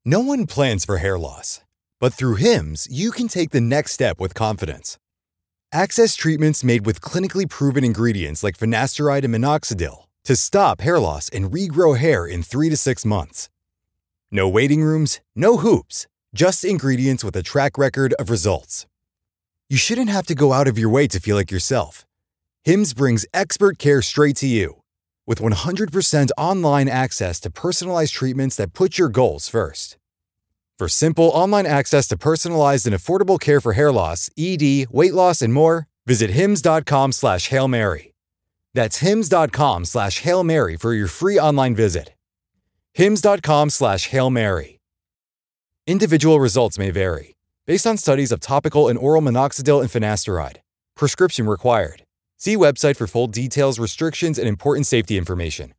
No one plans for hair loss, but through Hims, you can take the next step with confidence. Access treatments made with clinically proven ingredients like finasteride and minoxidil to stop hair loss and regrow hair in 3 to 6 months. No waiting rooms, no hoops, just ingredients with a track record of results. You shouldn't have to go out of your way to feel like yourself. Hims brings expert care straight to you. With 100% online access to personalized treatments that put your goals first. For simple online access to personalized and affordable care for hair loss, ED, weight loss, and more, visit hims.com/Hail Mary. That's hims.com/Hail Mary for your free online visit. hims.com/Hail Mary. Individual results may vary, based on studies of topical and oral minoxidil and finasteride. Prescription required. See website for full details, restrictions, and important safety information.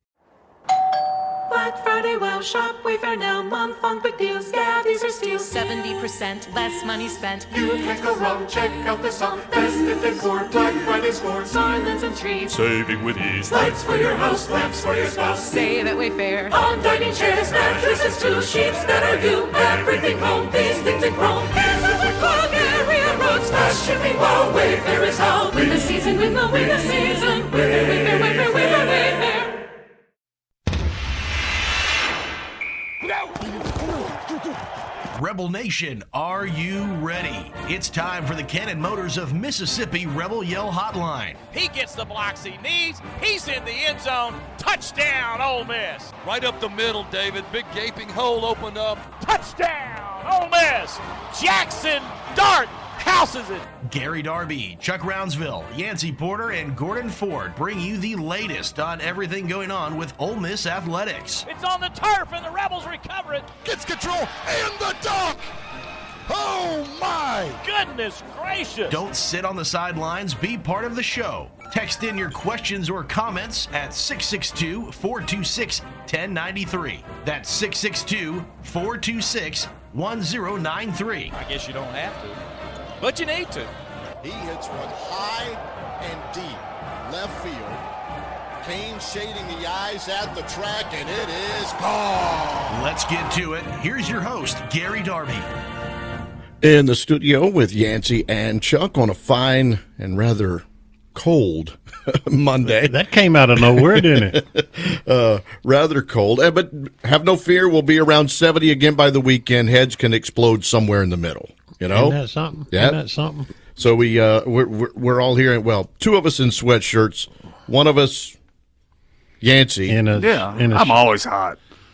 Black Friday, wow, shop, Wayfair now, month long big deals, yeah, these are steals. 70% less money spent. You can't go wrong, check out the song, festive decor, Black Friday scores, garlands and trees. Saving with ease. Lights for your house, lamps for your spouse. Save at Wayfair. On dining chairs, mattresses too, sheets that are due, everything home, these things in chrome. Here's what we're called, area roads, fast shipping, wow, Wayfair is how. Win the season, win the season, Wayfair, Wayfair, Wayfair, Wayfair, Wayfair. Rebel Nation, are you ready? It's time for the Cannon Motors of Mississippi Rebel Yell Hotline. He gets the blocks he needs. He's in the end zone. Touchdown, Ole Miss. Right up the middle, David. Big gaping hole opened up. Touchdown, Ole Miss. Jackson Dart houses it. Gary Darby, Chuck Rounsville, Yancey Porter, and Gordon Ford bring you the latest on everything going on with Ole Miss athletics. It's on the turf, and the Rebels recover it. Gets control and the dunk. Oh, my. Goodness gracious. Don't sit on the sidelines. Be part of the show. Text in your questions or comments at 662-426-1093. That's 662-426-1093. I guess you don't have to, but you need to. He hits one high and deep left field. Kane shading the eyes at the track, and it is gone. Let's get to it. Here's your host, Gary Darby. In the studio with Yancey and Chuck on a fine and rather cold Monday. That came out of nowhere, didn't it? Rather cold. But have no fear, we'll be around 70 again by the weekend. Heads can explode somewhere in the middle. You know? Isn't that something? Yeah. Isn't that something? So we're all here. Well, two of us in sweatshirts. One of us, Yancey. I'm always hot.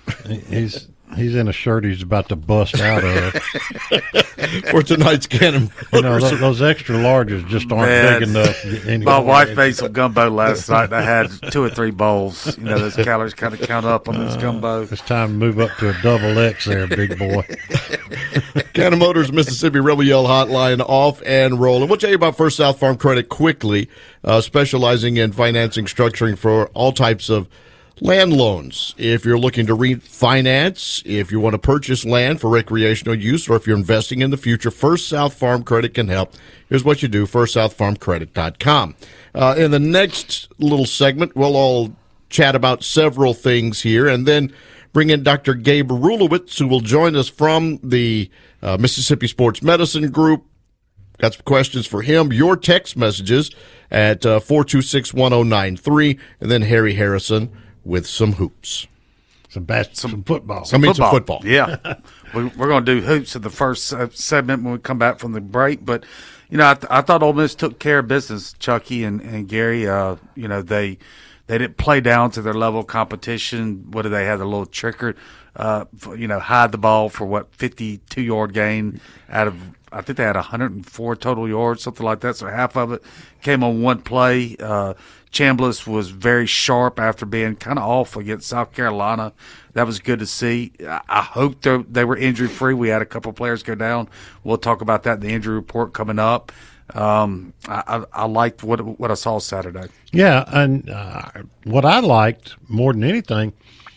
He's in a shirt he's about to bust out of. For tonight's Cannon Motors. Those extra larges just aren't big enough. Anyway. My wife made some gumbo last night, and I had 2 or 3 bowls. Those calories kind of count up on this gumbo. It's time to move up to a double X there, big boy. Cannon Motors Mississippi Rebel Yell Hotline off and rolling. We'll tell you about First South Farm Credit quickly, specializing in financing, structuring for all types of land loans. If you're looking to refinance, if you want to purchase land for recreational use, or if you're investing in the future, First South Farm Credit can help. Here's what you do, firstsouthfarmcredit.com. In the next little segment, we'll all chat about several things here, and then bring in Dr. Gabe Rulowitz, who will join us from the Mississippi Sports Medicine Group. Got some questions for him. Your text messages at 426-1093, and then Harry Harrison with some hoops. Some football. Some football. Yeah. We're going to do hoops in the first segment when we come back from the break. But, I thought Ole Miss took care of business, Chucky and Gary. They didn't play down to their level of competition. What did they have? A little trickery, hide the ball for 52-yard gain out of, I think they had 104 total yards, something like that. So half of it came on one play. Chambliss was very sharp after being kind of off against South Carolina. That was good to see. I hope they were injury-free. We had a couple of players go down. We'll talk about that in the injury report coming up. I liked what I saw Saturday. Yeah, and what I liked more than anything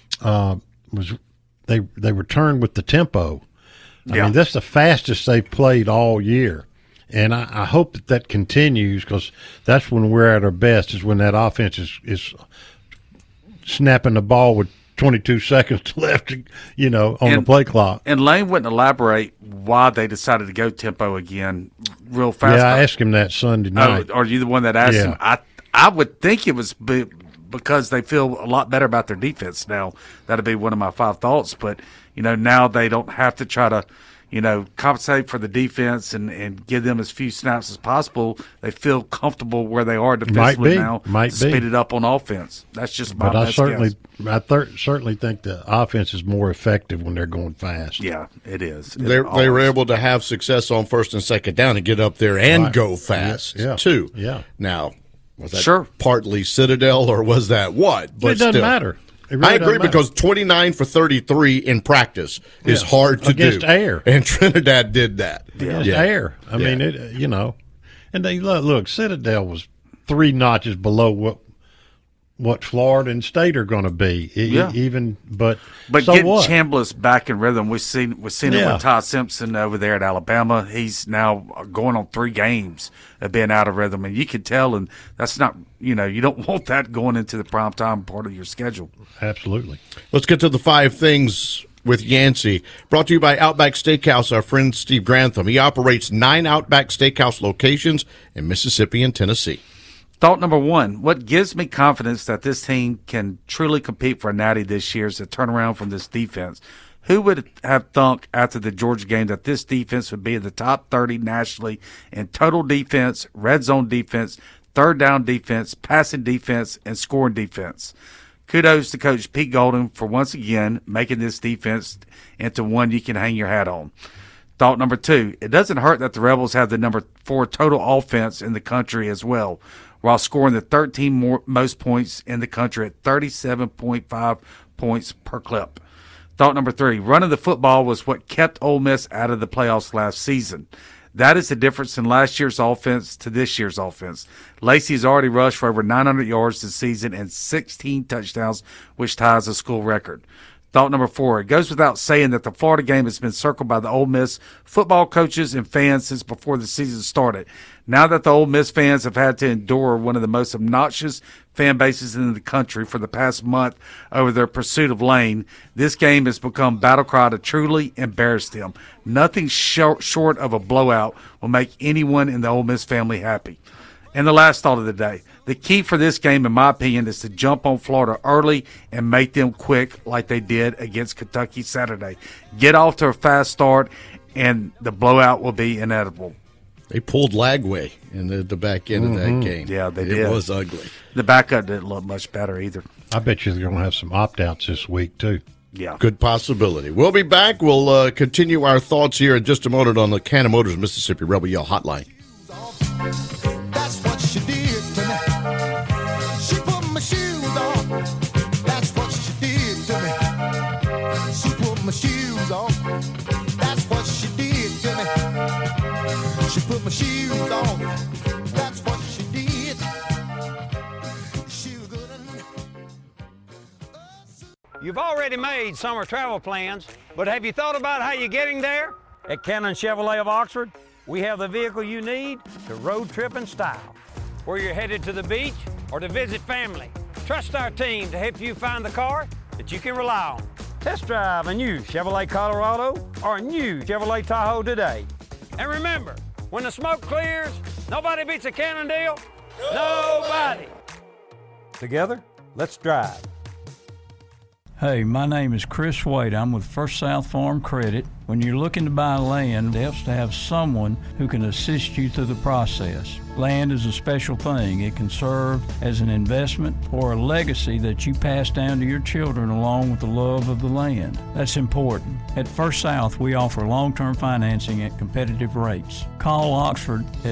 was they returned with the tempo. I mean, that's the fastest they've played all year. And I hope that continues, because that's when we're at our best, is when that offense is snapping the ball with 22 seconds left, on the play clock. And Lane wouldn't elaborate why they decided to go tempo again real fast. Yeah, I asked him that Sunday night. Are you the one that asked him? I would think it was because they feel a lot better about their defense now. That'd be one of my 5 thoughts. But, now they don't have to try to, compensate for the defense and give them as few snaps as possible. They feel comfortable where they are defensively now. Speed it up on offense. That's just my best guess. Certainly think the offense is more effective when they're going fast. Yeah, it is. They were able to have success on first and second down and get up there and go fast, too. Yeah. Now, was that partly Citadel or was that what? But it doesn't matter. Really I agree because 29 for 33 in practice is hard to against do. Air. And Trinidad did that. Against Air. I mean, and they look, Citadel was 3 notches below what Florida and State are going to be. But so getting what? Chambliss back in rhythm, we've seen it with Ty Simpson over there at Alabama. He's now going on 3 games of being out of rhythm, and you can tell. And that's not, you don't want that going into the primetime part of your schedule. Absolutely. Let's get to the 5 things with Yancey. Brought to you by Outback Steakhouse, our friend Steve Grantham. He operates 9 Outback Steakhouse locations in Mississippi and Tennessee. Thought number 1, what gives me confidence that this team can truly compete for a natty this year is a turnaround from this defense. Who would have thunk after the Georgia game that this defense would be in the top 30 nationally in total defense, red zone defense, third down defense, passing defense, and scoring defense? Kudos to Coach Pete Golden for once again making this defense into one you can hang your hat on. Thought number 2, it doesn't hurt that the Rebels have the number 4 total offense in the country as well, while scoring the 13 most points in the country at 37.5 points per clip. Thought number 3, running the football was what kept Ole Miss out of the playoffs last season. That is the difference in last year's offense to this year's offense. Lacey has already rushed for over 900 yards this season and 16 touchdowns, which ties a school record. Thought number 4, it goes without saying that the Florida game has been circled by the Ole Miss football coaches and fans since before the season started. Now that the Ole Miss fans have had to endure one of the most obnoxious fan bases in the country for the past month over their pursuit of Lane, this game has become battle cry to truly embarrass them. Nothing short of a blowout will make anyone in the Ole Miss family happy. And the last thought of the day, the key for this game, in my opinion, is to jump on Florida early and make them quick like they did against Kentucky Saturday. Get off to a fast start, and the blowout will be inevitable. They pulled Lagway in the back end of that game. Yeah, they did. It was ugly. The backup didn't look much better either. I bet you they're going to have some opt-outs this week, too. Yeah. Good possibility. We'll be back. We'll continue our thoughts here in just a moment on the Cannon Motors Mississippi Rebel Yell Hotline. That's what she did to me. She put my shoes on. That's what she did to me. She put my shoes on. That's what she did to me. She put my shoes on. That's what she did. She was good. You've already made summer travel plans, but have you thought about how you're getting there? At Cannon Chevrolet of Oxford, we have the vehicle you need to road trip in style. Whether you're headed to the beach or to visit family, trust our team to help you find the car that you can rely on. Test drive a new Chevrolet Colorado or a new Chevrolet Tahoe today. And remember, when the smoke clears, nobody beats a Cannon deal. Nobody. Together, let's drive. Hey, my name is Chris Wade. I'm with First South Farm Credit. When you're looking to buy land, it helps to have someone who can assist you through the process. Land is a special thing. It can serve as an investment or a legacy that you pass down to your children along with the love of the land. That's important. At First South, we offer long-term financing at competitive rates. Call Oxford at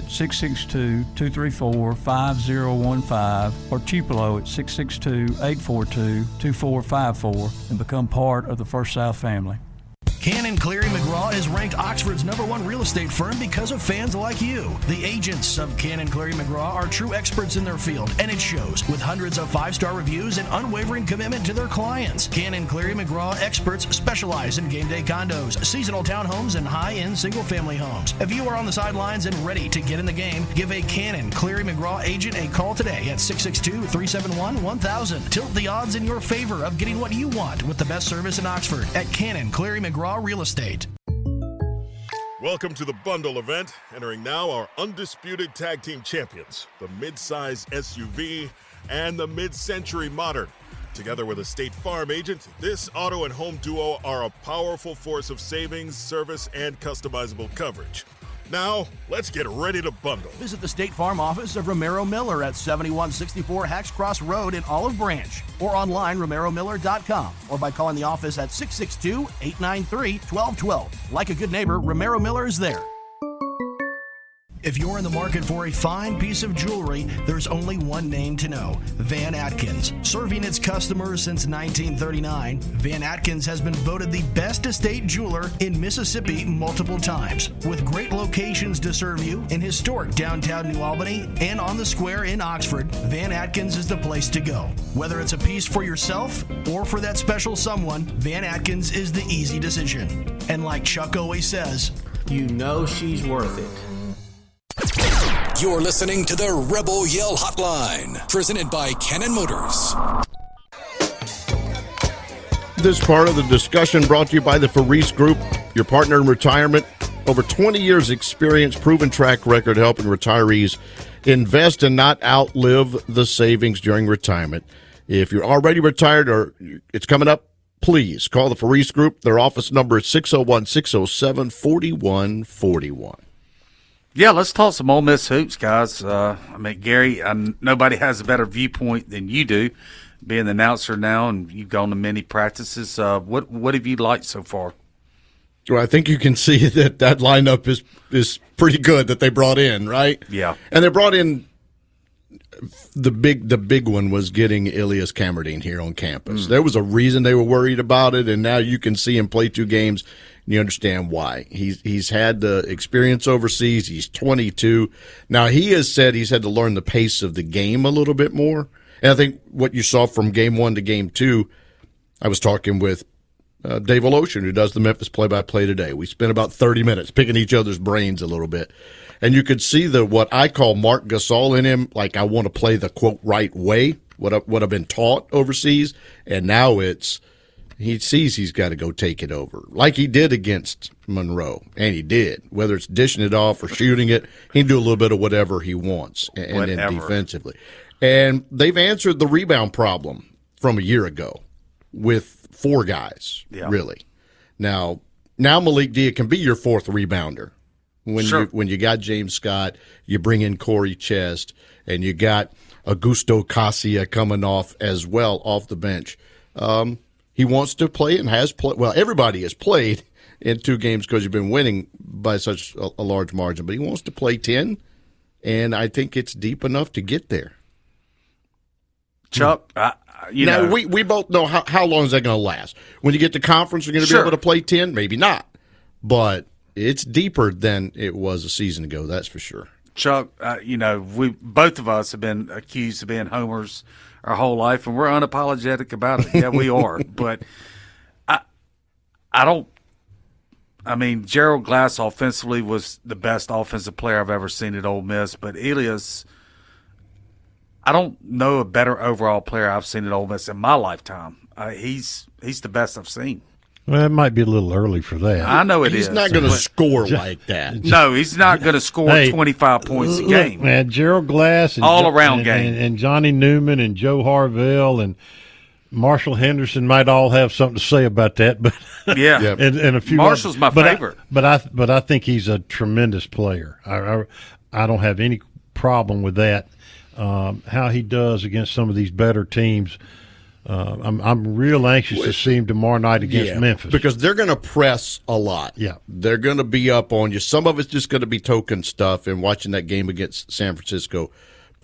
662-234-5015 or Tupelo at 662-842-2454 and become part of the First South family. Cannon Cleary McGraw is ranked Oxford's #1 real estate firm because of fans like you. The agents of Cannon Cleary McGraw are true experts in their field, and it shows with hundreds of 5-star reviews and unwavering commitment to their clients. Cannon Cleary McGraw experts specialize in game day condos, seasonal townhomes, and high-end single-family homes. If you are on the sidelines and ready to get in the game, give a Cannon Cleary McGraw agent a call today at 662-371-1000. Tilt the odds in your favor of getting what you want with the best service in Oxford at Cannon Cleary McGraw Real Estate. Welcome to the Bundle event. Entering now are undisputed tag team champions, the mid-size SUV and the mid-century modern. Together with a State Farm agent, this auto and home duo are a powerful force of savings, service, and customizable coverage. Now, let's get ready to bundle. Visit the State Farm office of Romero Miller at 7164 Hacks Cross Road in Olive Branch, or online romeromiller.com, or by calling the office at 662-893-1212. Like a good neighbor, Romero Miller is there. If you're in the market for a fine piece of jewelry, there's only one name to know: Van Atkins. Serving its customers since 1939, Van Atkins has been voted the best estate jeweler in Mississippi multiple times. With great locations to serve you in historic downtown New Albany and on the square in Oxford, Van Atkins is the place to go. Whether it's a piece for yourself or for that special someone, Van Atkins is the easy decision. And like Chuck always says, you know she's worth it. You're listening to the Rebel Yell Hotline, presented by Cannon Motors. This part of the discussion brought to you by the Faris Group, your partner in retirement. Over 20 years experience, proven track record helping retirees invest and not outlive the savings during retirement. If you're already retired or it's coming up, please call the Faris Group. Their office number is 601-607-4141. Yeah, let's talk some Ole Miss hoops, guys. Gary, nobody has a better viewpoint than you do, being the announcer now, and you've gone to many practices. What have you liked so far? Well, I think you can see that lineup is pretty good that they brought in, right? Yeah, and they brought in the big one was getting Ilias Kamerdine here on campus. There was a reason they were worried about it, and now you can see him play 2 games. You understand why. He's had the experience overseas. He's 22. Now, he has said he's had to learn the pace of the game a little bit more. And I think what you saw from game 1 to game 2, I was talking with Dave Oloshin, who does the Memphis play-by-play today. We spent about 30 minutes picking each other's brains a little bit. And you could see what I call Mark Gasol in him, like I want to play the, quote, right way, what I've been taught overseas. And now he sees he's got to go take it over, like he did against Monroe, and he did. Whether it's dishing it off or shooting it, he can do a little bit of whatever he wants, and then defensively. And they've answered the rebound problem from a year ago with 4 guys, really. Now Malik Dia can be your 4th rebounder. When you got James Scott, you bring in Corey Chest, and you got Augusto Cassia coming off as well off the bench. He wants to play and has played. Well, everybody has played in 2 games because you've been winning by such a large margin. But he wants to play 10, and I think it's deep enough to get there. Chuck, we both know how long is that going to last. When you get to conference, you're going to be able to play 10? Maybe not. But it's deeper than it was a season ago, that's for sure. Chuck, we both of us have been accused of being homers our whole life, and we're unapologetic about it. Yeah, we are. But Gerald Glass offensively was the best offensive player I've ever seen at Ole Miss. But Ilias, I don't know a better overall player I've seen at Ole Miss in my lifetime. He's the best I've seen. Well, it might be a little early for that. I know he's not going to score like that. No, he's not going to score 25 points a game. Man, Gerald Glass, and all-around game. And Johnny Newman and Joe Harville and Marshall Henderson might all have something to say about that. But yeah, and a few Marshall's my favorite. But I think he's a tremendous player. I don't have any problem with that. How he does against some of these better teams. I'm real anxious to see him tomorrow night against Memphis. Because they're going to press a lot. Yeah. They're going to be up on you. Some of it's just going to be token stuff and watching that game against San Francisco.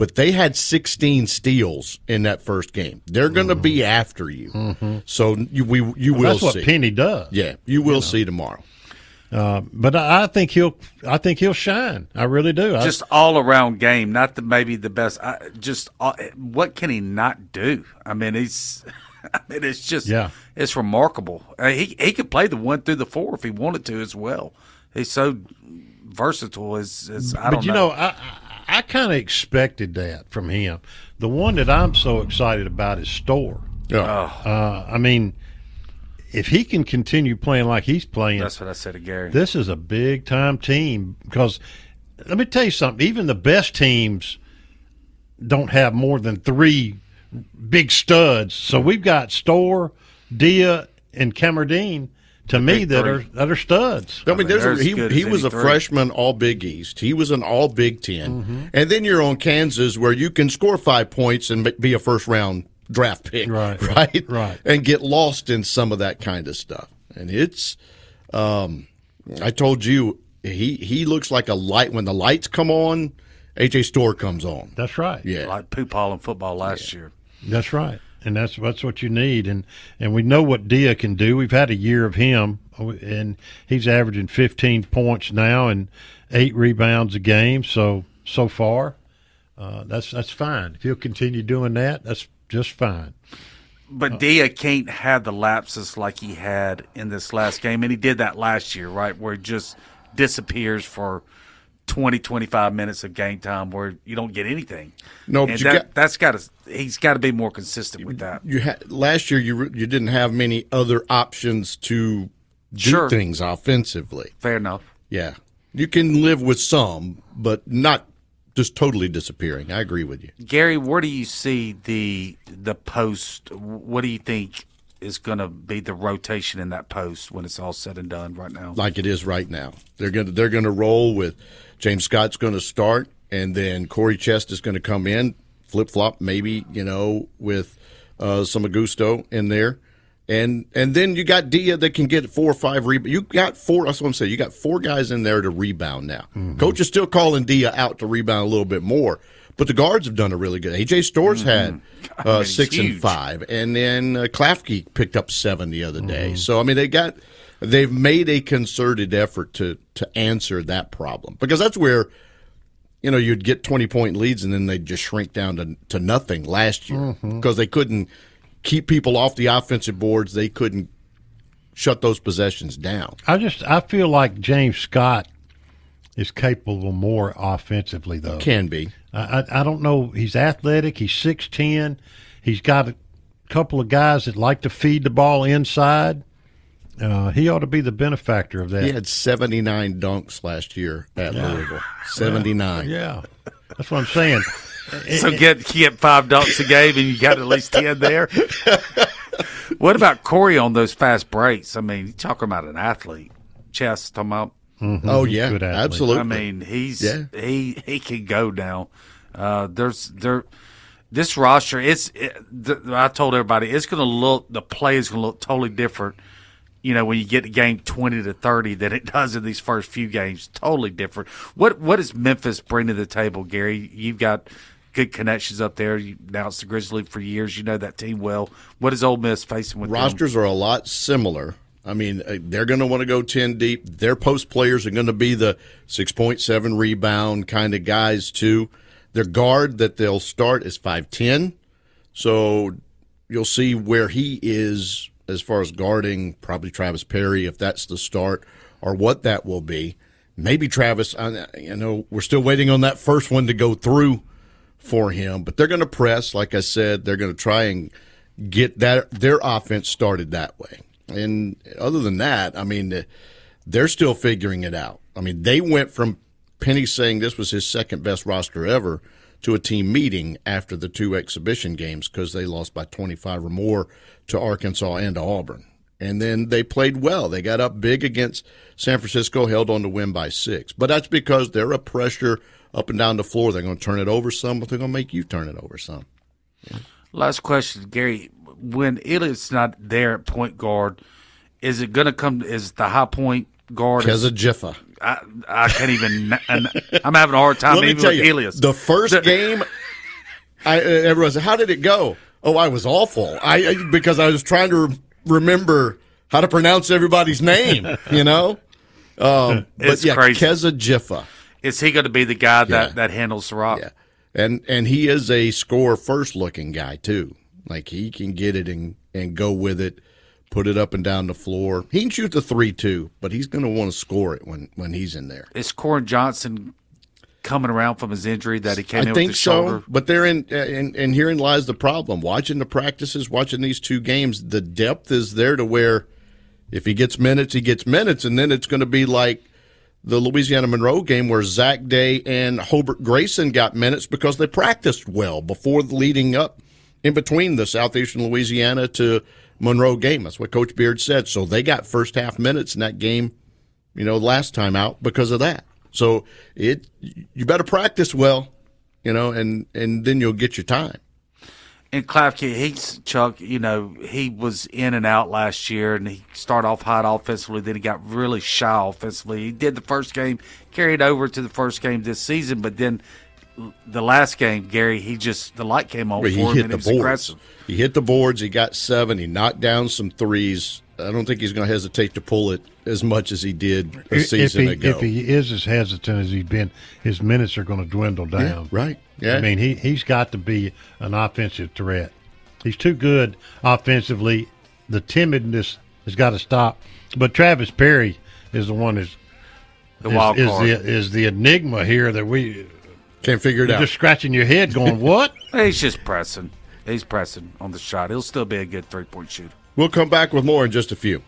but they had 16 steals in that first game. They're going to be after you. So you will see. That's what Penny does. Yeah, you will see tomorrow. But I think he'll shine. I really do. Just all around game, not maybe the best. What can he not do? I mean, it's just it's remarkable. He could play the 1 through the 4 if he wanted to as well. He's so versatile. I don't know. I kind of expected that from him. The one that I'm so excited about is Storr. I mean, if he can continue playing like he's playing, that's what I said to Gary. This is a big time team because let me tell you something. Even the best teams don't have more than 3 big studs. So we've got Storr, Dia, and Camerdine. To me, that are studs. I mean, he was a freshman All Big East. He was an All Big Ten, and then you're on Kansas, where you can score 5 points and be a first round draft pick, right, and get lost in some of that kind of stuff. And it's, I told you, he looks like a light when the lights come on. AJ Storr comes on. That's right. Yeah, like Poopall in football last year. That's right. And that's what you need, and we know what Dia can do. We've had a year of him, and he's averaging 15 points now and 8 rebounds a game. So far, that's fine. If he'll continue doing that, that's just fine. But Dia can't have the lapses like he had in this last game, and he did that last year, right, where he just disappears for 20, 25 minutes of game time where you don't get anything. No, and but he's got to be more consistent with that. Last year you didn't have many other options to do things offensively. Fair enough. Yeah, you can live with some, but not just totally disappearing. I agree with you, Gary. Where do you see the post? What do you think is going to be the rotation in that post when it's all said and done right now? Like it is right now. They're going to roll with James Scott's going to start, and then Corey Chest is going to come in, flip-flop maybe, with some Augusto in there. And then you got Dia that can get 4 or 5 rebounds. You got 4, that's what I'm saying. You got 4 guys in there to rebound now. Coach is still calling Dia out to rebound a little bit more. But the guards have done a really good. AJ Storr's had 6 and 5, and then Klafke picked up 7 the other day. So I mean, they've made a concerted effort to answer that problem, because that's where you'd get 20-point leads and then they'd just shrink down to nothing last year because they couldn't keep people off the offensive boards. They couldn't shut those possessions down. I feel like James Scott is capable more offensively, though. Can be. I don't know. He's athletic. He's 6'10". He's got a couple of guys that like to feed the ball inside. He ought to be the benefactor of that. He had 79 dunks last year at Louisville. 79. Yeah. That's what I'm saying. So get 5 dunks a game and you got at least 10 there. What about Corey on those fast breaks? I mean, you're talking about an athlete. Chest, talking about. Oh yeah, absolutely. I mean, he can go now. This roster. I told everybody it's going to look. The play is going to look totally different. When you get to game 20 to 30 than it does in these first few games. Totally different. What does Memphis bring to the table, Gary? You've got good connections up there. You announced the Grizzlies for years. You know that team well. What is Ole Miss facing with rosters them? Are a lot similar. I mean, they're going to want to go 10 deep. Their post players are going to be the 6.7 rebound kind of guys, too. Their guard that they'll start is 5'10". So you'll see where he is as far as guarding, probably Travis Perry, if that's the start, or what that will be. Maybe Travis, we're still waiting on that first one to go through for him. But they're going to press, like I said. They're going to try and get their offense started that way. And other than that, I mean, they're still figuring it out. I mean, they went from Penny saying this was his second best roster ever to a team meeting after the 2 exhibition games because they lost by 25 or more to Arkansas and to Auburn. And then they played well. They got up big against San Francisco, held on to win by 6. But that's because they're a pressure up and down the floor. They're going to turn it over some, but they're going to make you turn it over some. Yeah. Last question, Gary. When Eliot's not there at point guard, is it going to come? Is the high point guard? Keza Jiffa. I can't even. I'm having a hard time even with Elias. The first game, Everyone said, "How did it go?" Oh, I was awful. Because I was trying to remember how to pronounce everybody's name. You know, It's crazy. Keza Jiffa. Is he going to be the guy that handles the rock? Yeah, and he is a score first looking guy too. Like he can get it and go with it, put it up and down the floor. He can shoot the 3 too, but he's going to want to score it when he's in there. Is Corin Johnson coming around from his injury that he came in with his so, shoulder? But they're and herein lies the problem. Watching the practices, watching these 2 games, the depth is there to where if he gets minutes, he gets minutes, and then it's going to be like the Louisiana Monroe game where Zach Day and Hobart Grayson got minutes because they practiced well before leading up in between the Southeastern Louisiana to Monroe game. That's what Coach Beard said. So they got first half minutes in that game, last time out because of that. So you better practice well, and then you'll get your time. And Klafke, Chuck, he was in and out last year, and he started off hot offensively, then he got really shy offensively. He did the first game, carried over to the first game this season, but then the last game, Gary, the light came on for him, and he was aggressive. He hit the boards. He got 7. He knocked down some threes. I don't think he's going to hesitate to pull it as much as he did a season ago. If he is as hesitant as he's been, his minutes are going to dwindle down. Yeah, right. Yeah. I mean, he's got to be an offensive threat. He's too good offensively. The timidness has got to stop. But Travis Perry is the one is the enigma here that we can't figure it out. Just scratching your head, going, "What?" He's just pressing. He's pressing on the shot. He'll still be a good 3-point shooter. We'll come back with more in just a few.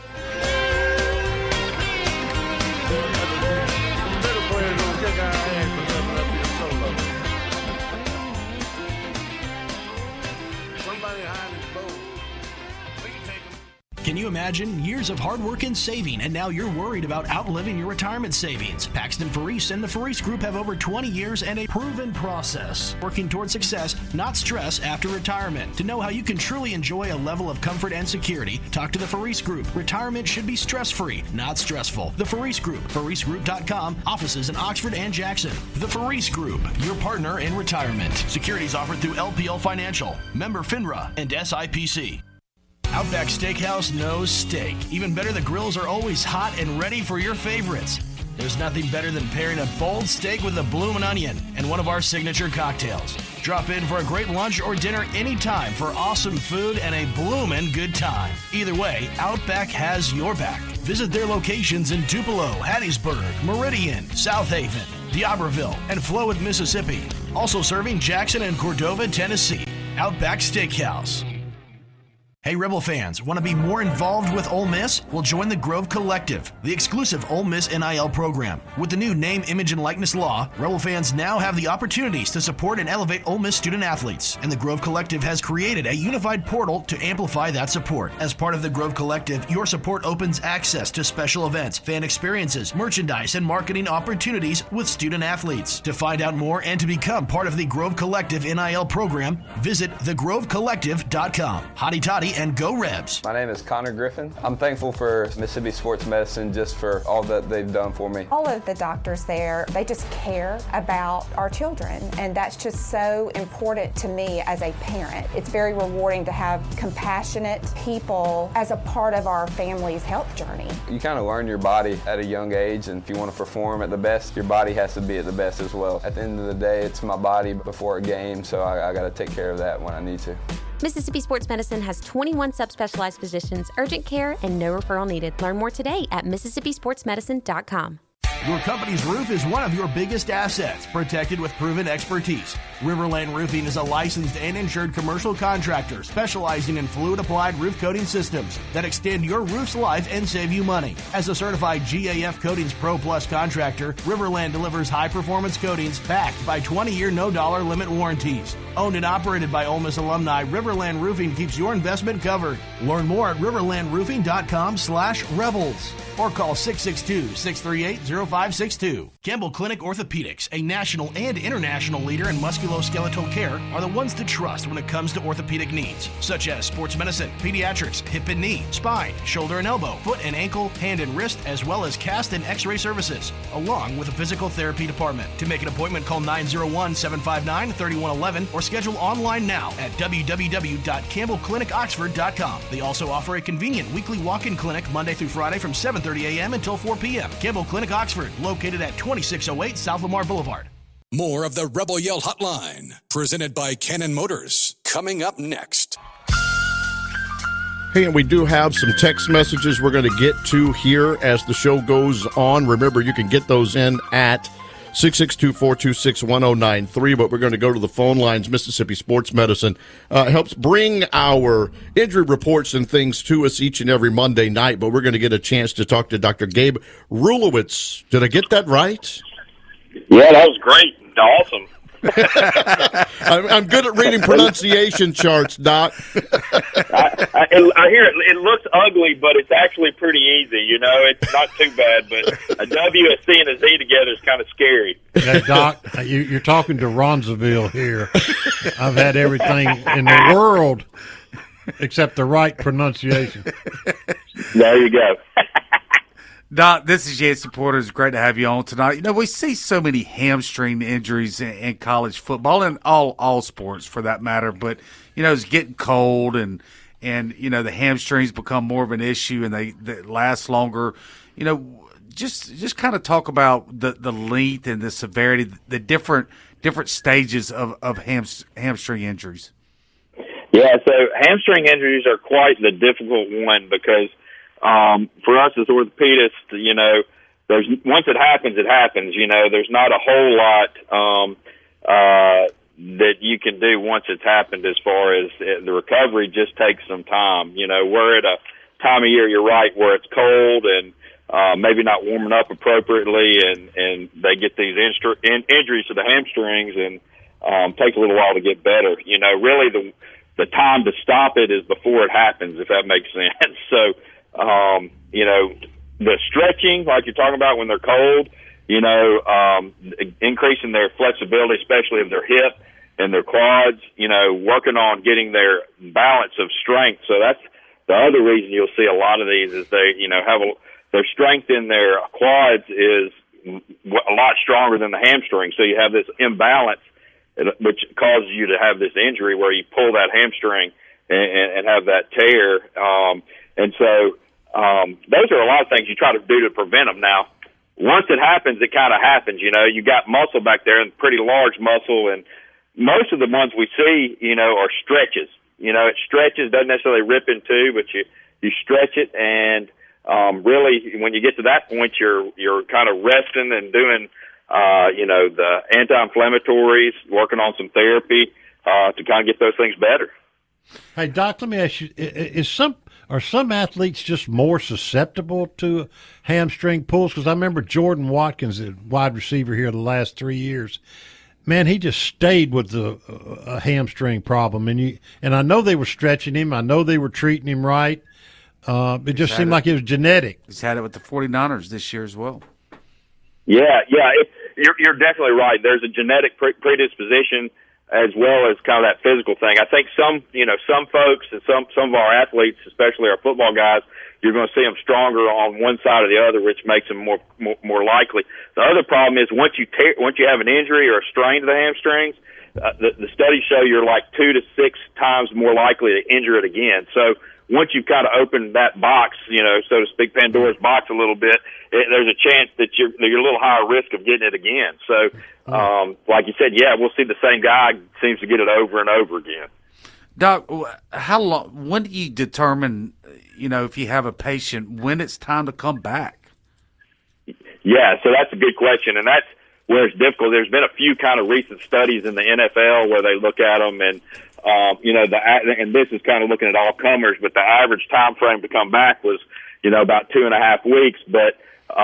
Can you imagine years of hard work and saving, and now you're worried about outliving your retirement savings? Paxton Faris and the Faris Group have over 20 years and a proven process working toward success, not stress, after retirement. To know how you can truly enjoy a level of comfort and security, talk to the Faris Group. Retirement should be stress-free, not stressful. The Faris Group, FarisGroup.com, offices in Oxford and Jackson. The Faris Group, your partner in retirement. Securities offered through LPL Financial, member FINRA, and SIPC. Outback Steakhouse knows steak. Even better, the grills are always hot and ready for your favorites. There's nothing better than pairing a bold steak with a bloomin' onion and one of our signature cocktails. Drop in for a great lunch or dinner anytime for awesome food and a bloomin' good time. Either way, Outback has your back. Visit their locations in Tupelo, Hattiesburg, Meridian, South Haven, D'Iberville, and Flowood, Mississippi. Also serving Jackson and Cordova, Tennessee. Outback Steakhouse. Hey, Rebel fans, want to be more involved with Ole Miss? Well, join the Grove Collective, the exclusive Ole Miss NIL program. With the new name, image, and likeness law, Rebel fans now have the opportunities to support and elevate Ole Miss student athletes. And the Grove Collective has created a unified portal to amplify that support. As part of the Grove Collective, your support opens access to special events, fan experiences, merchandise, and marketing opportunities with student athletes. To find out more and to become part of the Grove Collective NIL program, visit thegrovecollective.com. Hotty toddy and go Rebs. My name is Connor Griffin. I'm thankful for Mississippi Sports Medicine just for all that they've done for me. All of the doctors there, they just care about our children, and that's just so important to me as a parent. It's very rewarding to have compassionate people as a part of our family's health journey. You kind of learn your body at a young age, and if you want to perform at the best, your body has to be at the best as well. At the end of the day, it's my body before a game, so I got to take care of that when I need to. Mississippi Sports Medicine has 21 subspecialized physicians, urgent care, and no referral needed. Learn more today at MississippiSportsMedicine.com. Your company's roof is one of your biggest assets, protected with proven expertise. Riverland Roofing is a licensed and insured commercial contractor specializing in fluid-applied roof coating systems that extend your roof's life and save you money. As a certified GAF Coatings Pro Plus contractor, Riverland delivers high-performance coatings backed by 20-year no-dollar limit warranties. Owned and operated by Ole Miss alumni, Riverland Roofing keeps your investment covered. Learn more at riverlandroofing.com/rebels or call 662-638-0562. Campbell Clinic Orthopedics, a national and international leader in musculoskeletal care, are the ones to trust when it comes to orthopedic needs, such as sports medicine, pediatrics, hip and knee, spine, shoulder and elbow, foot and ankle, hand and wrist, as well as cast and x-ray services, along with a physical therapy department. To make an appointment, call 901-759-3111 or schedule online now at www.campbellclinicoxford.com. They also offer a convenient weekly walk-in clinic Monday through Friday from 7:30 a.m. until 4 p.m. Campbell Clinic Oxford, located at 2608 South Lamar Boulevard. More of the Rebel Yell Hotline, presented by Cannon Motors, coming up next. Hey, and we do have some text messages we're going to get to here as the show goes on. Remember, you can get those in at 662-426-1093, but we're going to go to the phone lines. Mississippi Sports Medicine helps bring our injury reports and things to us each and every Monday night, but we're going to get a chance to talk to Dr. Gabe Rulowitz. Did I get that right? Yeah, that was great. Awesome. I'm good at reading pronunciation charts, Doc. I hear it looks ugly, but it's actually pretty easy. You know, it's not too bad, but a W, a C, and a Z together is kind of scary. Hey, Doc, you're talking to Ronzaville here. I've had everything in the world except the right pronunciation. There you go. Doc, this is Yancey Porter. It's great to have you on tonight. You know, we see so many hamstring injuries in college football and all sports for that matter. But, you know, it's getting cold and you know, the hamstrings become more of an issue and they last longer. You know, just kind of talk about the length and the severity, the different stages of hamstring injuries. Yeah, so hamstring injuries are quite the difficult one because for us as orthopedists, you know, once it happens, you know, there's not a whole lot that you can do once it's happened as far as the recovery just takes some time. You know, we're at a time of year, you're right, where it's cold and maybe not warming up appropriately and they get these injuries to the hamstrings and take a little while to get better. You know, really the time to stop it is before it happens, if that makes sense. So, you know, the stretching, like you're talking about when they're cold, you know, increasing their flexibility, especially of their hip and their quads, you know, working on getting their balance of strength. So that's the other reason you'll see a lot of these is they, you know, their strength in their quads is a lot stronger than the hamstring. So you have this imbalance, which causes you to have this injury where you pull that hamstring and have that tear. And so those are a lot of things you try to do to prevent them. Now, once it happens, it kind of happens. You know, you got muscle back there and pretty large muscle, and most of the ones we see, you know, are stretches. You know, it stretches, doesn't necessarily rip in two, but you stretch it, and really, when you get to that point, you're kind of resting and doing, you know, the anti-inflammatories, working on some therapy to kind of get those things better. Hey, Doc, let me ask you: are some athletes just more susceptible to hamstring pulls? Because I remember Jordan Watkins, the wide receiver here the last 3 years. Man, he just stayed with a hamstring problem, and I know they were stretching him. I know they were treating him right. It just seemed like it was genetic. He's had it with the 49ers this year as well. Yeah, you're definitely right. There's a genetic predisposition as well as kind of that physical thing. I think some folks and some of our athletes, especially our football guys, you're going to see them stronger on one side or the other, which makes them more likely. The other problem is once you have an injury or a strain to the hamstrings, the studies show you're like 2 to 6 times more likely to injure it again. So once you've kind of opened that box, you know, so to speak, Pandora's box a little bit, there's a chance that you're a little higher risk of getting it again. So, like you said, yeah, we'll see the same guy seems to get it over and over again. Doc, how long? When do you determine, you know, if you have a patient, when it's time to come back? Yeah, so that's a good question, and that's where it's difficult. There's been a few kind of recent studies in the NFL where they look at them, and you know, and this is kind of looking at all comers, but the average time frame to come back was, you know, about 2.5 weeks. But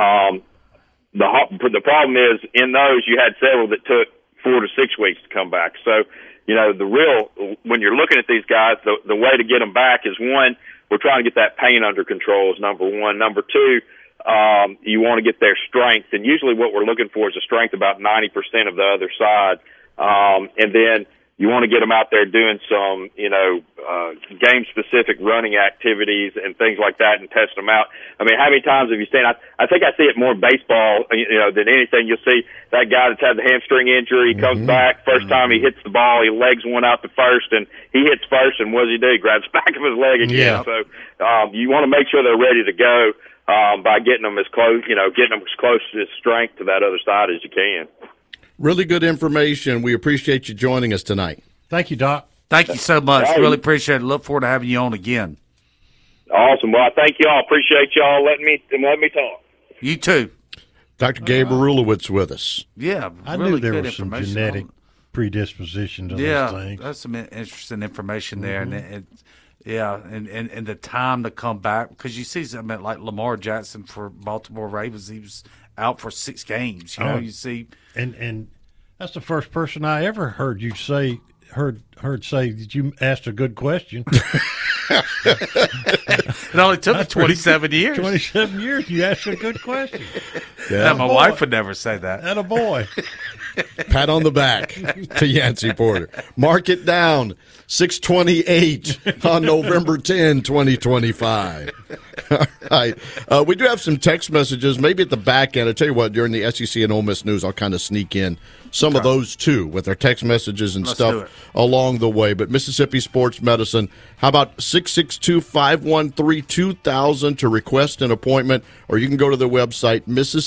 the problem is in those you had several that took 4 to 6 weeks to come back. So, you know, when you're looking at these guys, the way to get them back is, one, we're trying to get that pain under control is number one. Number two, you want to get their strength. And usually what we're looking for is a strength about 90% of the other side. And then you want to get them out there doing some, game-specific running activities and things like that and test them out. I mean, how many times have you seen, I think I see it more in baseball, than anything. You'll see that guy that's had the hamstring injury, he comes back, first time he hits the ball, he legs one out to first, and he hits first, and what does he do? He grabs the back of his leg again. Yeah. So you want to make sure they're ready to go by getting them as close, getting them as close to strength to that other side as you can. Really good information. We appreciate you joining us tonight. Thank you, Doc. Thank you so much. Hey. Really appreciate it. Look forward to having you on again. Awesome. Well, thank you all. Appreciate y'all letting me talk. You too. Dr. Gabe Arulowicz with us. Yeah, I really knew there good was some genetic predisposition to those things. That's some interesting information there. And and the time to come back, because you see something like Lamar Jackson for Baltimore Ravens, he was out for 6 games. You see, and that's the first person I ever heard you say that you asked a good question. It only took me 27 years. 27 years, you asked a good question. Yeah, my wife would never say that. And a boy. Pat on the back to Yancey Porter. Mark it down. 6:28 on November 10, 2025. All right. We do have some text messages, maybe at the back end. I tell you what, during the SEC and Ole Miss news, I'll kind of sneak in some of those, too, with our text messages and stuff along the way. But Mississippi Sports Medicine, how about 662-513-2000 to request an appointment, or you can go to their website,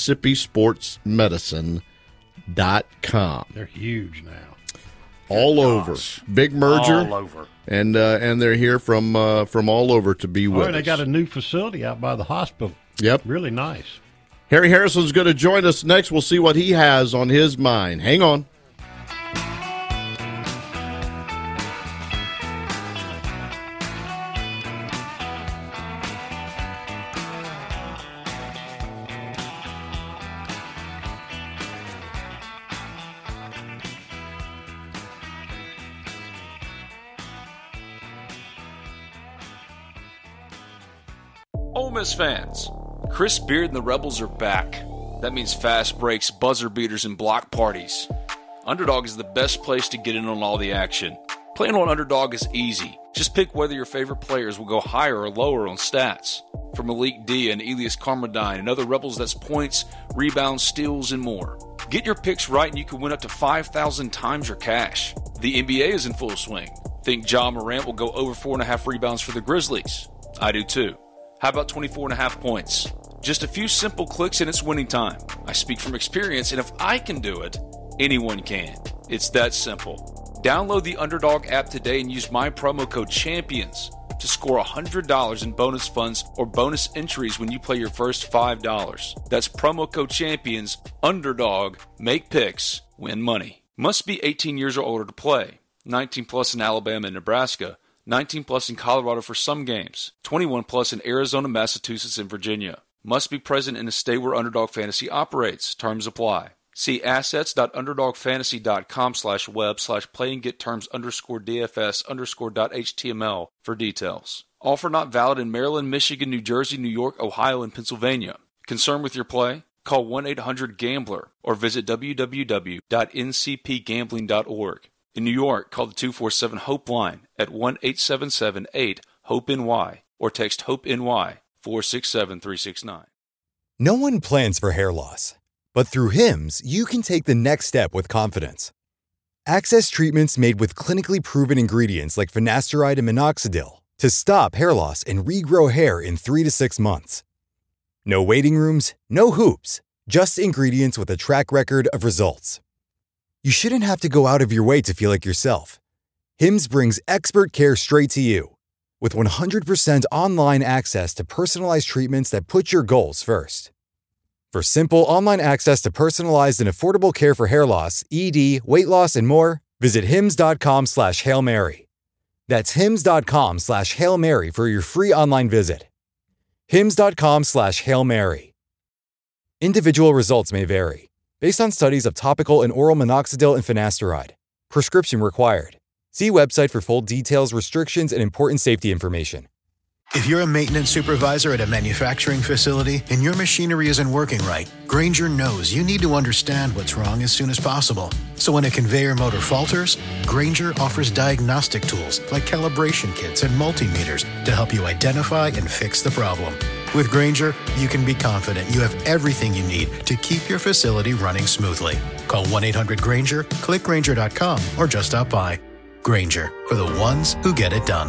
MississippiSportsMedicine.com. They're huge now. All over. Big merger. All over. And they're here from all over to be with us. They got a new facility out by the hospital. Yep. Really nice. Harry Harrison's going to join us next. We'll see what he has on his mind. Hang on. Ole Miss fans, Chris Beard and the Rebels are back. That means fast breaks, buzzer beaters, and block parties. Underdog is the best place to get in on all the action. Playing on Underdog is easy. Just pick whether your favorite players will go higher or lower on stats. From Malik Dia and Elias Carmodine and other Rebels, that's points, rebounds, steals, and more. Get your picks right and you can win up to 5,000 times your cash. The NBA is in full swing. Think Ja Morant will go over 4.5 rebounds for the Grizzlies? I do too. How about 24.5 points? Just a few simple clicks and it's winning time. I speak from experience, and if I can do it, anyone can. It's that simple. Download the Underdog app today and use my promo code CHAMPIONS to score $100 in bonus funds or bonus entries when you play your first $5. That's promo code CHAMPIONS. Underdog. Make picks. Win money. Must be 18 years or older to play. 19 plus in Alabama and Nebraska. 19 plus in Colorado for some games. 21 plus in Arizona, Massachusetts, and Virginia. Must be present in a state where Underdog Fantasy operates. Terms apply. See assets.underdogfantasy.com/web/playinggetterms_DFS_.html for details. Offer not valid in Maryland, Michigan, New Jersey, New York, Ohio, and Pennsylvania. Concerned with your play? Call 1-800-GAMBLER or visit www.ncpgambling.org. In New York, call the 247-HOPE line at 1-877-8-HOPE-NY or text HOPE-NY 467-369. No one plans for hair loss, but through Hims, you can take the next step with confidence. Access treatments made with clinically proven ingredients like finasteride and minoxidil to stop hair loss and regrow hair in 3 to 6 months. No waiting rooms, no hoops, just ingredients with a track record of results. You shouldn't have to go out of your way to feel like yourself. Hims brings expert care straight to you. With 100% online access to personalized treatments that put your goals first. For simple online access to personalized and affordable care for hair loss, ED, weight loss, and more, visit hims.com/Hail Mary. That's hims.com/Hail Mary for your free online visit. hims.com/Hail Mary. Individual results may vary, based on studies of topical and oral minoxidil and finasteride. Prescription required. See website for full details, restrictions, and important safety information. If you're a maintenance supervisor at a manufacturing facility and your machinery isn't working right, Grainger knows you need to understand what's wrong as soon as possible. So when a conveyor motor falters, Grainger offers diagnostic tools like calibration kits and multimeters to help you identify and fix the problem. With Grainger, you can be confident you have everything you need to keep your facility running smoothly. Call 1-800-GRAINGER, click Grainger.com, or just stop by. Grainger, for the ones who get it done.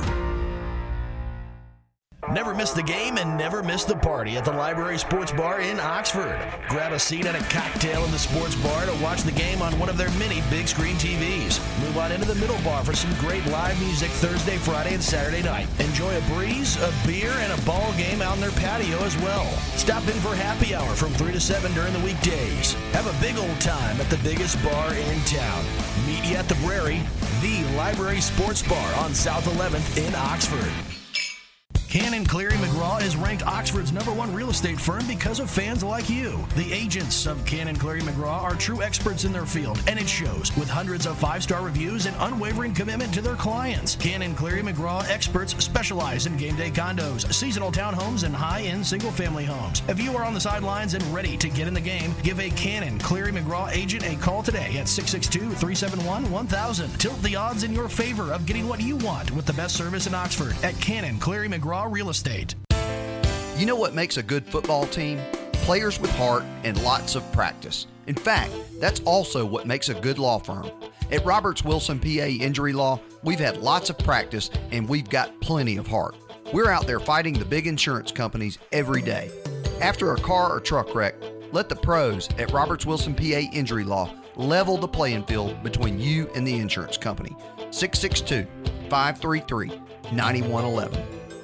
Never miss the game and never miss the party at the Library Sports Bar in Oxford. Grab a seat and a cocktail in the sports bar to watch the game on one of their many big screen TVs. Move on into the middle bar for some great live music Thursday, Friday, and Saturday night. Enjoy a breeze, a beer, and a ball game out in their patio as well. Stop in for happy hour from 3 to 7 during the weekdays. Have a big old time at the biggest bar in town. Meet you at the Brary, the Library Sports Bar on South 11th in Oxford. Cannon Cleary McGraw is ranked Oxford's #1 real estate firm because of fans like you. The agents of Cannon Cleary McGraw are true experts in their field, and it shows with hundreds of 5-star reviews and unwavering commitment to their clients. Cannon Cleary McGraw experts specialize in game day condos, seasonal townhomes, and high-end single-family homes. If you are on the sidelines and ready to get in the game, give a Cannon Cleary McGraw agent a call today at 662-371-1000. Tilt the odds in your favor of getting what you want with the best service in Oxford at Cannon Cleary McGraw Real Estate. You know what makes a good football team? Players with heart and lots of practice. In fact, that's also what makes a good law firm. At Roberts Wilson PA Injury Law, we've had lots of practice and we've got plenty of heart. We're out there fighting the big insurance companies every day. After a car or truck wreck, let the pros at Roberts Wilson PA Injury Law level the playing field between you and the insurance company. 662-533-9111.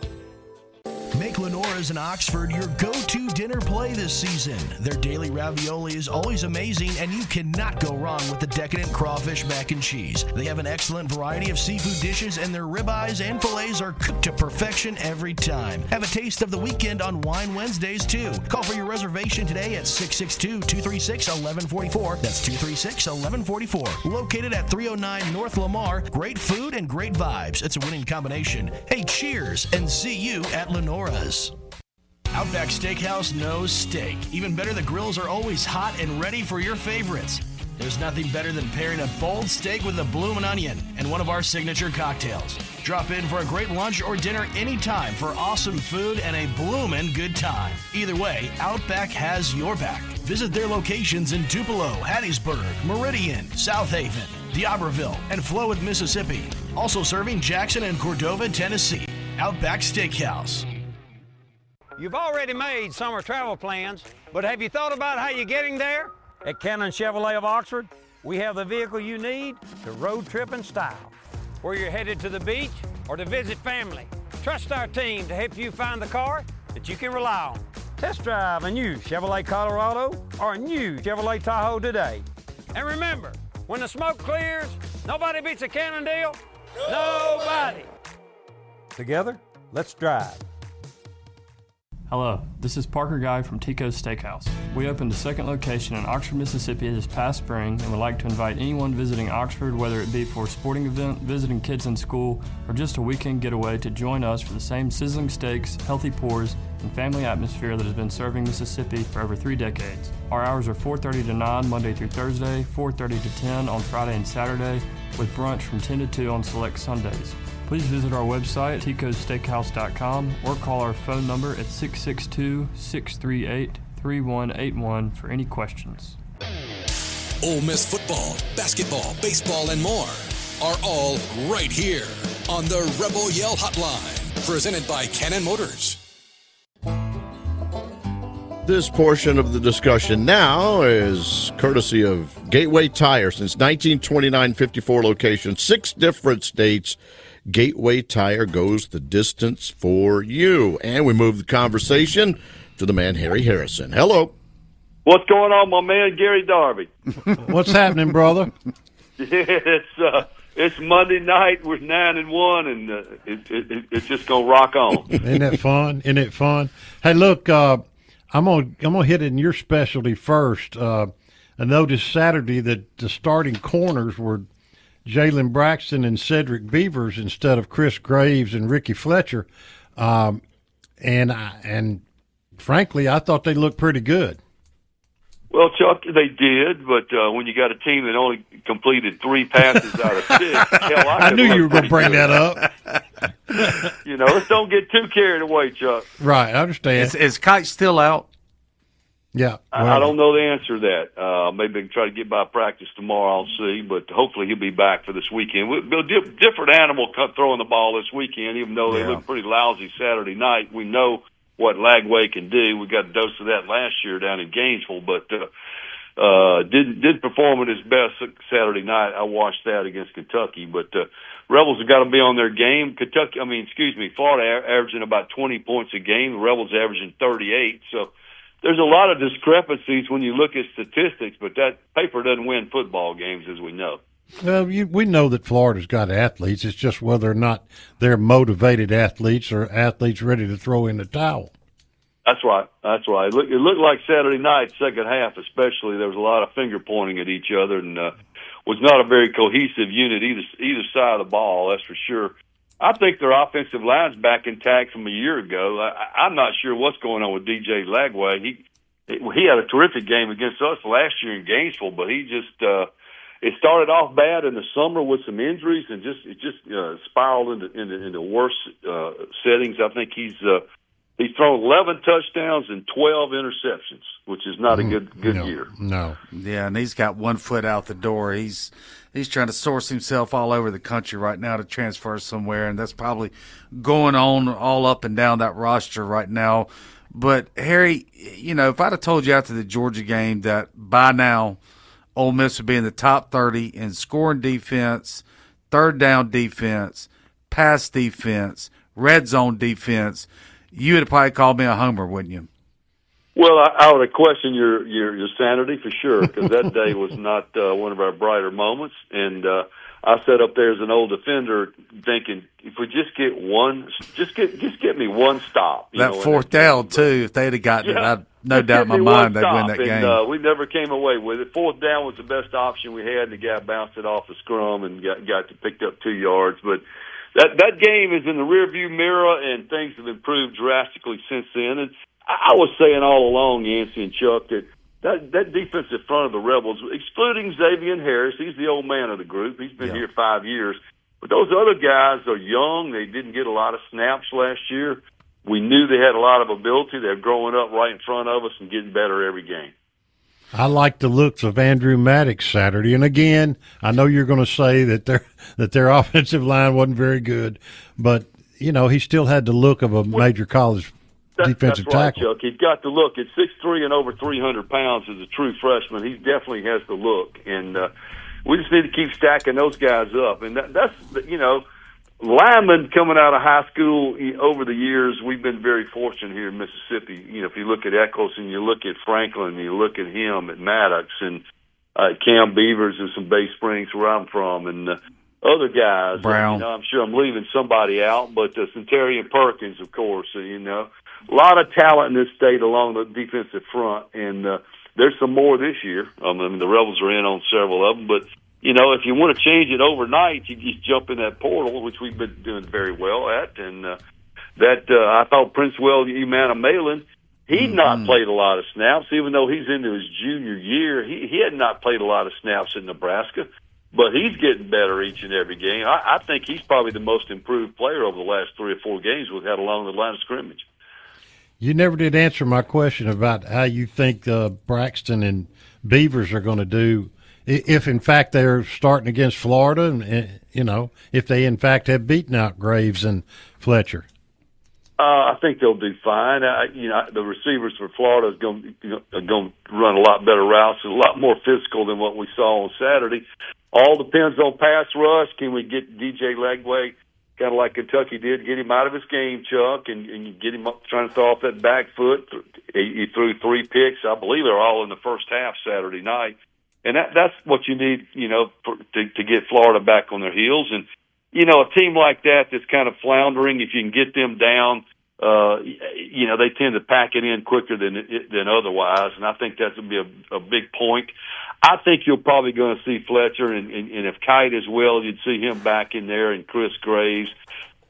Make Lenora's in Oxford your go-to dinner play this season. Their daily ravioli is always amazing, and you cannot go wrong with the decadent crawfish mac and cheese. They have an excellent variety of seafood dishes, and their ribeyes and fillets are cooked to perfection every time. Have a taste of the weekend on Wine Wednesdays, too. Call for your reservation today at 662-236-1144. That's 236-1144. Located at 309 North Lamar. Great food and great vibes. It's a winning combination. Hey, cheers, and see you at Lenora's. Outback Steakhouse knows steak. Even better, the grills are always hot and ready for your favorites. There's nothing better than pairing a bold steak with a bloomin' onion and one of our signature cocktails. Drop in for a great lunch or dinner anytime for awesome food and a bloomin' good time. Either way, Outback has your back. Visit their locations in Tupelo, Hattiesburg, Meridian, South Haven, D'Iberville, and Flowood, Mississippi. Also serving Jackson and Cordova, Tennessee. Outback Steakhouse. You've already made summer travel plans, but have you thought about how you're getting there? At Cannon Chevrolet of Oxford, we have the vehicle you need to road trip in style. Whether you're headed to the beach or to visit family, trust our team to help you find the car that you can rely on. Test drive a new Chevrolet Colorado or a new Chevrolet Tahoe today. And remember, when the smoke clears, nobody beats a Cannon deal. Nobody. Together, let's drive. Hello, this is Parker Guy from Tico's Steakhouse. We opened a second location in Oxford, Mississippi this past spring and would like to invite anyone visiting Oxford, whether it be for a sporting event, visiting kids in school, or just a weekend getaway, to join us for the same sizzling steaks, healthy pours, and family atmosphere that has been serving Mississippi for over 3 decades. Our hours are 4:30 to 9 Monday through Thursday, 4:30 to 10 on Friday and Saturday, with brunch from 10 to 2 on select Sundays. Please visit our website, ticossteakhouse.com, or call our phone number at 662-638-3181 for any questions. Ole Miss football, basketball, baseball, and more are all right here on the Rebel Yell Hotline, presented by Cannon Motors. This portion of the discussion now is courtesy of Gateway Tire. Since 1929, 54 locations, 6 different states. Gateway Tire goes the distance for you. And we move the conversation to the man, Harry Harrison. Hello. What's going on, my man, Gary Darby? What's happening, brother? It's Monday night. We're 9-1, and it's just gonna rock on. Isn't that fun? Isn't it fun? Hey, look, I'm gonna hit it in your specialty first. I noticed Saturday that the starting corners were Jalen Braxton and Cedric Beavers instead of Chris Graves and Ricky Fletcher. And frankly, I thought they looked pretty good. Well, Chuck, they did, but when you got a team that only completed 3 passes out of 6, hell, I knew you were going to bring that up. Let's don't get too carried away, Chuck. Right, I understand. Is Kite still out? Yeah. I don't know the answer to that. Maybe they can try to get by practice tomorrow. I'll see, but hopefully he'll be back for this weekend. Different animal throwing the ball this weekend, even though they looked pretty lousy Saturday night. We know what Lagway can do. We got a dose of that last year down in Gainesville, but did perform at his best Saturday night. I watched that against Kentucky, but Rebels have got to be on their game. Florida averaging about 20 points a game. The Rebels averaging 38, so there's a lot of discrepancies when you look at statistics, but that paper doesn't win football games, as we know. Well, we know that Florida's got athletes. It's just whether or not they're motivated athletes or athletes ready to throw in the towel. That's right. It looked like Saturday night, second half especially, there was a lot of finger pointing at each other, and was not a very cohesive unit either side of the ball, that's for sure. I think their offensive line's back intact from a year ago. I'm not sure what's going on with DJ Lagway. He had a terrific game against us last year in Gainesville, but he just it started off bad in the summer with some injuries, and it just spiraled into worse settings. I think he's thrown 11 touchdowns and 12 interceptions, which is not a good year. No. Yeah, and he's got 1 foot out the door. He's trying to source himself all over the country right now to transfer somewhere, and that's probably going on all up and down that roster right now. But, Harry, if I'd have told you after the Georgia game that by now Ole Miss would be in the top 30 in scoring defense, third down defense, pass defense, red zone defense, you would have probably called me a homer, wouldn't you? Well, I would have questioned your sanity for sure, because that day was not one of our brighter moments. And I sat up there as an old defender thinking, if we just get one, just get me one stop. That fourth down, too, if they'd have gotten it, I'd no doubt in my mind they'd win that game. And we never came away with it. Fourth down was the best option we had, and the guy bounced it off the scrum and picked up 2 yards. But that game is in the rearview mirror, and things have improved drastically since then. And I was saying all along, Yancey and Chuck, that defensive front of the Rebels, excluding Xavier Harris, he's the old man of the group. He's been here 5 years. But those other guys are young. They didn't get a lot of snaps last year. We knew they had a lot of ability. They're growing up right in front of us and getting better every game. I like the looks of Andrew Maddox Saturday. And again, I know you're going to say that their offensive line wasn't very good, but, he still had the look of a major college defensive that's right, tackle. Chuck. He's got the look. At 6'3" and over 300 pounds as a true freshman, he definitely has the look. And we just need to keep stacking those guys up. And that's linemen coming out of high school over the years, we've been very fortunate here in Mississippi. If you look at Eccles and you look at Franklin, you look at him, at Maddox, and Cam Beavers and some Bay Springs where I'm from, and other guys. Brown. I'm sure I'm leaving somebody out, but Centurion Perkins, of course. A lot of talent in this state along the defensive front, and there's some more this year. I mean, the Rebels are in on several of them, but if you want to change it overnight, you just jump in that portal, which we've been doing very well at. And I thought Princewell Umanah-Malin, he'd not played a lot of snaps, even though he's into his junior year. He had not played a lot of snaps in Nebraska, but he's getting better each and every game. I think he's probably the most improved player over the last 3 or 4 games we've had along the line of scrimmage. You never did answer my question about how you think Braxton and Beavers are going to do if, in fact, they're starting against Florida and, if they, in fact, have beaten out Graves and Fletcher. I think they'll do fine. The receivers for Florida are going to run a lot better routes and a lot more physical than what we saw on Saturday. All depends on pass rush. Can we get DJ Lagway, kind of like Kentucky did, get him out of his game, Chuck, and you get him up trying to throw off that back foot? He threw 3 picks. I believe they're all in the first half Saturday night. And that's what you need, to get Florida back on their heels. And, a team like that that's kind of floundering, if you can get them down, they tend to pack it in quicker than otherwise. And I think that's going to be a big point. I think you're probably going to see Fletcher, and if Kite as well, you'd see him back in there, and Chris Graves.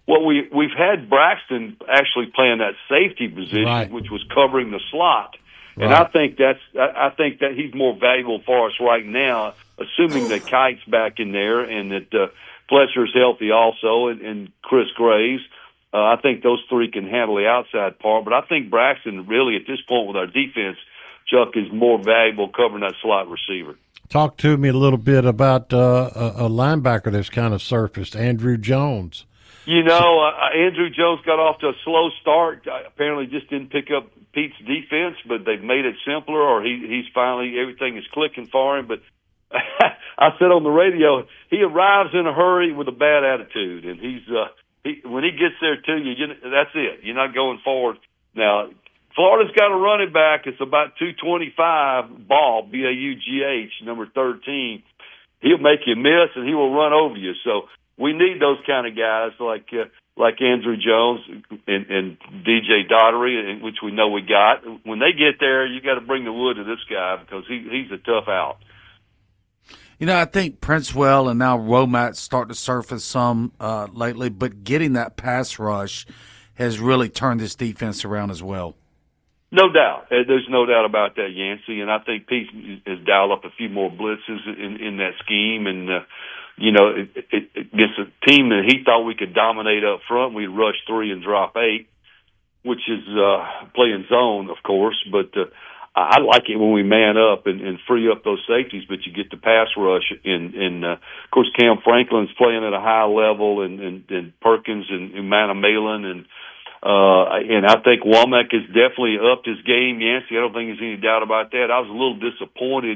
we've had Braxton actually playing that safety position, Right. which was covering the slot. And Right. I think that he's more valuable for us right now, assuming that Kite's back in there and that Fletcher's healthy also, and Chris Graves. I think those three can handle the outside part, but I think Braxton really at this point with our defense, Chuck, is more valuable covering that slot receiver. Talk to me a little bit about a linebacker that's kind of surfaced, Andrew Jones. Andrew Jones got off to a slow start. Apparently just didn't pick up Pete's defense, but they've made it simpler, or he's finally, everything is clicking for him. But I said on the radio, he arrives in a hurry with a bad attitude, and when he gets there to you, that's it. You're not going forward. Now, Florida's got a running back. It's about 225, Ball, B-A-U-G-H, number 13. He'll make you miss, and he will run over you. So we need those kind of guys like Andrew Jones and DJ Daugherty, which we know we got. When they get there, you got to bring the wood to this guy because he's a tough out. I think Princewell and now Womack start to surface some lately, but getting that pass rush has really turned this defense around as well. No doubt. There's no doubt about that, Yancey. And I think Pete has dialed up a few more blitzes in that scheme. And, against a team that he thought we could dominate up front, we'd rush 3 and drop 8, which is playing zone, of course. But I like it when we man up and free up those safeties, but you get the pass rush. And of course, Cam Franklin's playing at a high level, and Perkins and Umana Malin, and I think Womack has definitely upped his game, Yancey. I don't think there's any doubt about that. I was a little disappointed,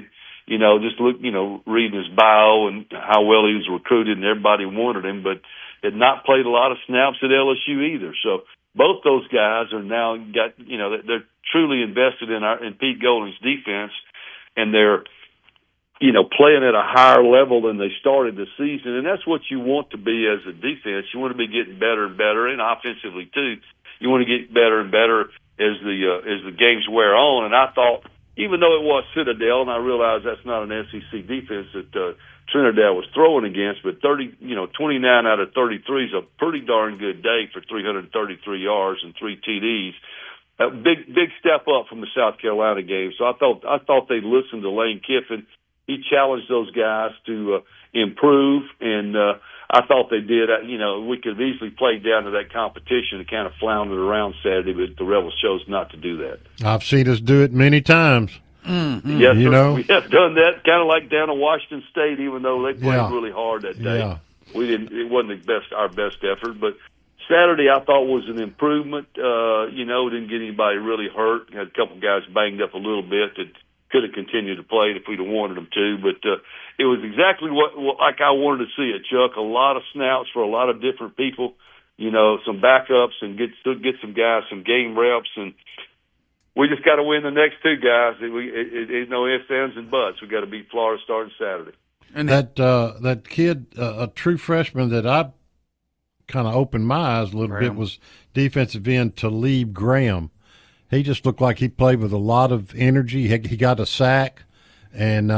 reading his bio and how well he was recruited and everybody wanted him, but had not played a lot of snaps at LSU either. So both those guys are now they're truly invested in Pete Golding's defense, and they're, playing at a higher level than they started the season. And that's what you want to be as a defense. You want to be getting better and better, and offensively too. You want to get better and better as the games wear on. And I thought, even though it was Citadel, and I realize that's not an SEC defense that Trinidad was throwing against, but 29 out of 33 is a pretty darn good day for 333 yards and 3 TDs. A big step up from the South Carolina game. So I thought they listened to Lane Kiffin. He challenged those guys to improve, and I thought they did. We could have easily played down to that competition and kind of floundered around Saturday, but the Rebels chose not to do that. I've seen us do it many times. Mm-hmm. Yes, we have done that, kind of like down at Washington State, even though they played really hard that day. Yeah. It wasn't our best effort, but Saturday I thought was an improvement. Didn't get anybody really hurt. Had a couple guys banged up a little bit that could have continued to play if we'd have wanted them to, but it was exactly what like I wanted to see it, Chuck. A lot of snaps for a lot of different people, some backups, and get some guys some game reps, and we just got to win the next 2 guys. It's no ifs, ands, and buts. We got to beat Florida starting Saturday. And that kid, a true freshman that I kind of opened my eyes a little bit, was defensive end Talib Graham. He just looked like he played with a lot of energy. He got a sack, and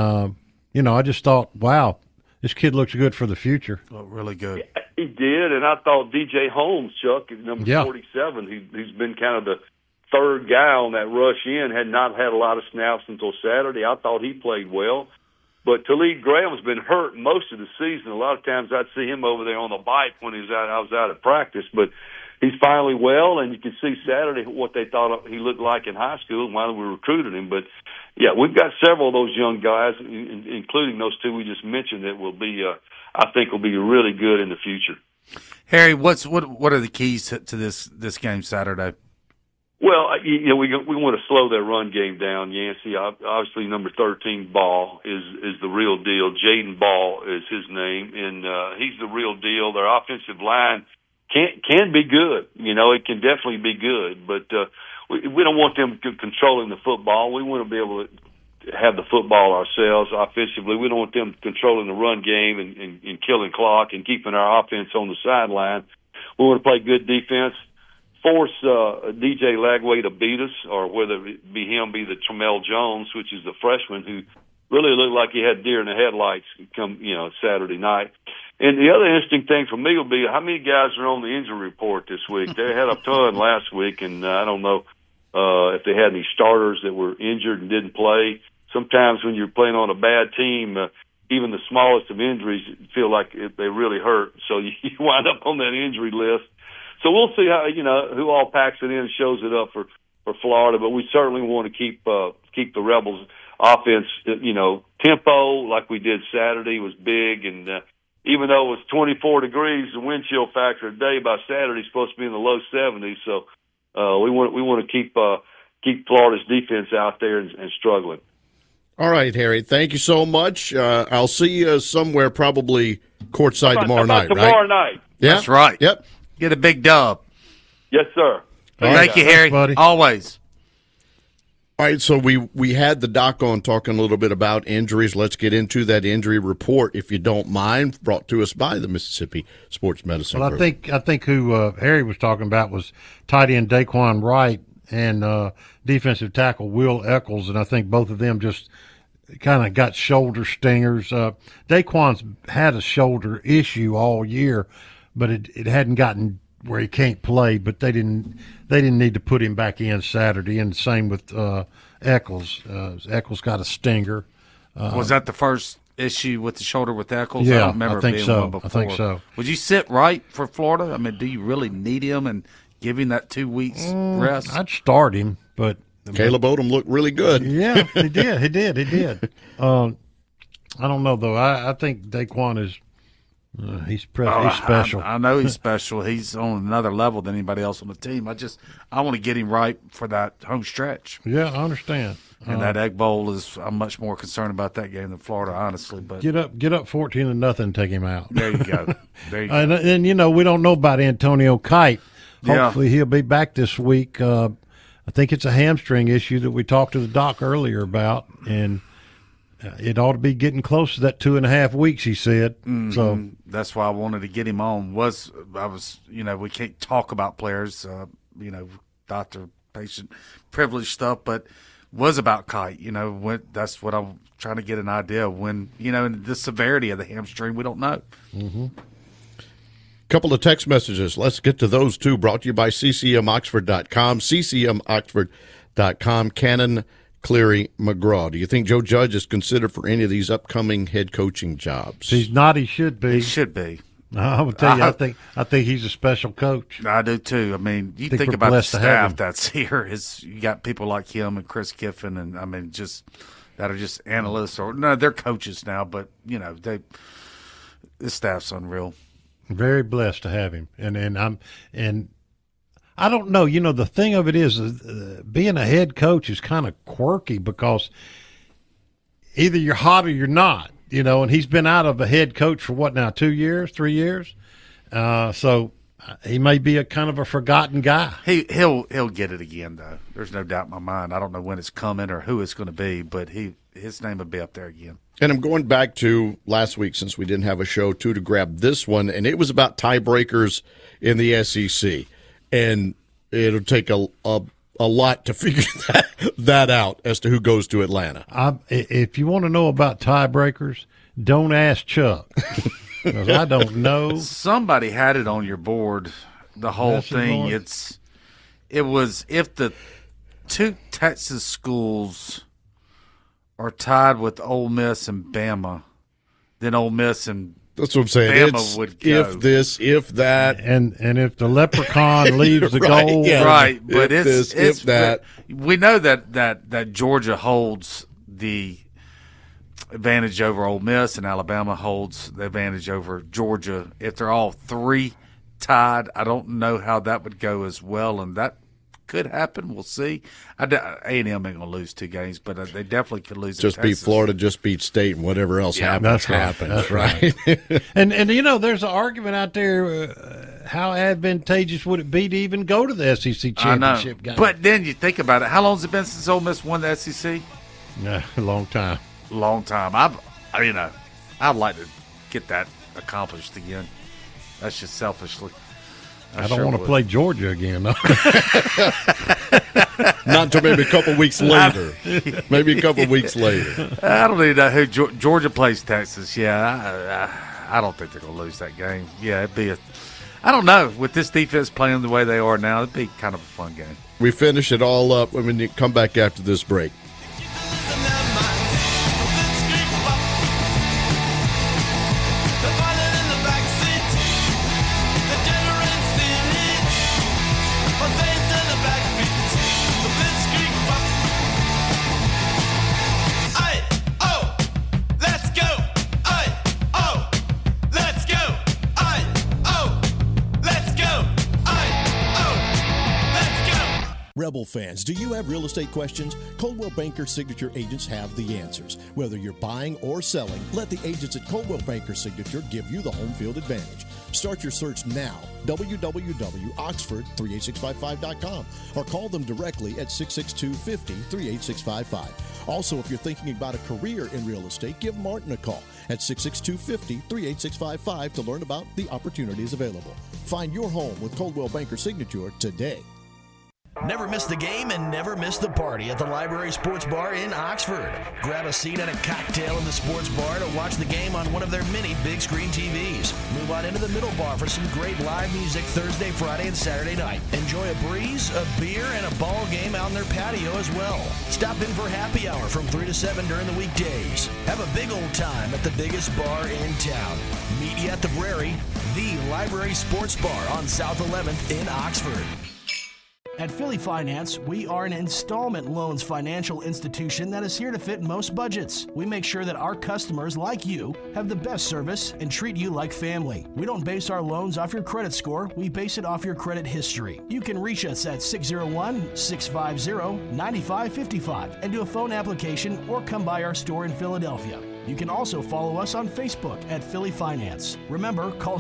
I just thought, wow, this kid looks good for the future. Looked really good. He did, and I thought DJ Holmes, Chuck, number 47, he's been kind of the third guy on that rush in, had not had a lot of snaps until Saturday. I thought he played well. But Talib Graham's been hurt most of the season. A lot of times I'd see him over there on the bike when I was out at practice. But he's finally well, and you can see Saturday what they thought he looked like in high school and why we recruited him. But, yeah, we've got several of those young guys, including those 2 we just mentioned, that will be, I think, will be really good in the future. Harry, what are the keys to this game Saturday? Well, we want to slow that run game down, Yancey. Obviously, number 13, Ball, is the real deal. Jaden Ball is his name, and he's the real deal. Their offensive line can be good. It can definitely be good, but we don't want them controlling the football. We want to be able to have the football ourselves offensively. We don't want them controlling the run game and killing clock and keeping our offense on the sideline. We want to play good defense, force DJ Lagway to beat us, or whether it be him, be the Tramel Jones, which is the freshman who really looked like he had deer in the headlights come, Saturday night. And the other interesting thing for me will be how many guys are on the injury report this week. They had a ton last week, and I don't know if they had any starters that were injured and didn't play. Sometimes when you're playing on a bad team, even the smallest of injuries feel like they really hurt. So you wind up on that injury list. So we'll see how, who all packs it in and shows it up for Florida. But we certainly want to keep the Rebels offense, tempo like we did Saturday was big. And even though it was 24 degrees, the wind chill factor today by Saturday is supposed to be in the low 70s. So we want to keep Florida's defense out there and struggling. All right, Harry. Thank you so much. I'll see you somewhere, probably courtside tomorrow night. Tomorrow night. Yeah, that's right. Yep. Get a big dub. Yes, sir. Thank you, Harry. Buddy. Always. All right, so we had the doc on talking a little bit about injuries. Let's get into that injury report, if you don't mind, brought to us by the Mississippi Sports Medicine Well, Group. I think who Harry was talking about was tight end Daquan Wright and defensive tackle Will Eccles, and I think both of them just kind of got shoulder stingers. Daquan's had a shoulder issue all year, but it hadn't gotten where he can't play. But they didn't need to put him back in Saturday, and the same with Eccles. Eccles got a stinger. Was that the first issue with the shoulder with Eccles? Yeah, I don't remember I think being so. one before. I think so. Would you sit right for Florida? I mean, do you really need him and give him that 2 weeks rest? I'd start him, but Caleb Odom looked really good. Yeah, he did. He did. I don't know though. I think Daquan is he's special. I know he's special. He's on another level than anybody else on the team. I want to get him right for that home stretch. Yeah, I understand. And that Egg Bowl I'm much more concerned about that game than Florida, honestly. But get up 14-0, take him out. There you go. And we don't know about Antonio Kite. Hopefully he'll be back this week. I think it's a hamstring issue that we talked to the doc earlier about, and it ought to be getting close to that 2.5 weeks, he said. Mm-hmm. So that's why I wanted to get him on. We can't talk about players, doctor, patient privilege stuff, but was about Kite. That's what I'm trying to get an idea of when, and the severity of the hamstring, we don't know. Mm-hmm. Couple of text messages. Let's get to those too. Brought to you by ccmoxford.com, ccmoxford.com. Cannon, Cleary, McGraw. Do you think Joe Judge is considered for any of these upcoming head coaching jobs? If he's not, he should be. He should be. I will tell you, I think he's a special coach. I do too. I mean, you think about the staff that's here. You got people like him and Chris Kiffin, and I mean, just that are just analysts or no, they're coaches now. But this staff's unreal. Very blessed to have him, and I don't know. The thing of it is, being a head coach is kind of quirky because either you're hot or you're not. And he's been out of a head coach for what now, 2 years, 3 years. So he may be a kind of a forgotten guy. He'll get it again though. There's no doubt in my mind. I don't know when it's coming or who it's going to be, but his name will be up there again. And I'm going back to last week since we didn't have a show, too, to grab this one, and it was about tiebreakers in the SEC. And it'll take a lot to figure that out as to who goes to Atlanta. If you want to know about tiebreakers, don't ask Chuck, because I don't know. Somebody had it on your board, the whole thing. It was if the two Texas schools are tied with Ole Miss and Bama, then Ole Miss and that's what I'm saying. Bama would go. If this, if that, and if the leprechaun leaves the right, goal, yeah. Right? But if that. We know that Georgia holds the advantage over Ole Miss, and Alabama holds the advantage over Georgia. If they're all three tied, I don't know how that would go as well, and that could happen. We'll see. A&M ain't going to lose 2 games, but they definitely could lose. Just beat Florida, just beat State, and whatever else happens. That's right. and there's an argument out there. How advantageous would it be to even go to the SEC championship game? But then you think about it. How long has it been since Ole Miss won the SEC? Yeah, a long time. Long time. I'd like to get that accomplished again. That's just selfishly. I don't want to play Georgia again. No. Not until maybe a couple weeks later. Maybe a couple weeks later. I don't even know who Georgia plays Texas. Yeah, I don't think they're going to lose that game. Yeah, it'd be I don't know. With this defense playing the way they are now, it'd be kind of a fun game. We finish it all up when you come back after this break. Rebel fans, do you have real estate questions? Coldwell Banker Signature agents have the answers. Whether you're buying or selling, let the agents at Coldwell Banker Signature give you the home field advantage. Start your search now, www.oxford38655.com, or call them directly at 662-50-38655. Also, if you're thinking about a career in real estate, give Martin a call at 662-50-38655 to learn about the opportunities available. Find your home with Coldwell Banker Signature today. Never miss the game and never miss the party at the Library Sports Bar in Oxford. Grab a seat and a cocktail in the sports bar to watch the game on one of their many big screen TVs. Move on into the middle bar for some great live music Thursday, Friday, and Saturday night. Enjoy a breeze, a beer, and a ball game out in their patio as well. Stop in for happy hour from 3 to 7 during the weekdays. Have a big old time at the biggest bar in town. Meet you at the Brary, the Library Sports Bar on South 11th in Oxford. At Philly Finance, we are an installment loans financial institution that is here to fit most budgets. We make sure that our customers, like you, have the best service and treat you like family. We don't base our loans off your credit score, we base it off your credit history. You can reach us at 601-650-9555 and do a phone application or come by our store in Philadelphia. You can also follow us on Facebook at Philly Finance. Remember, call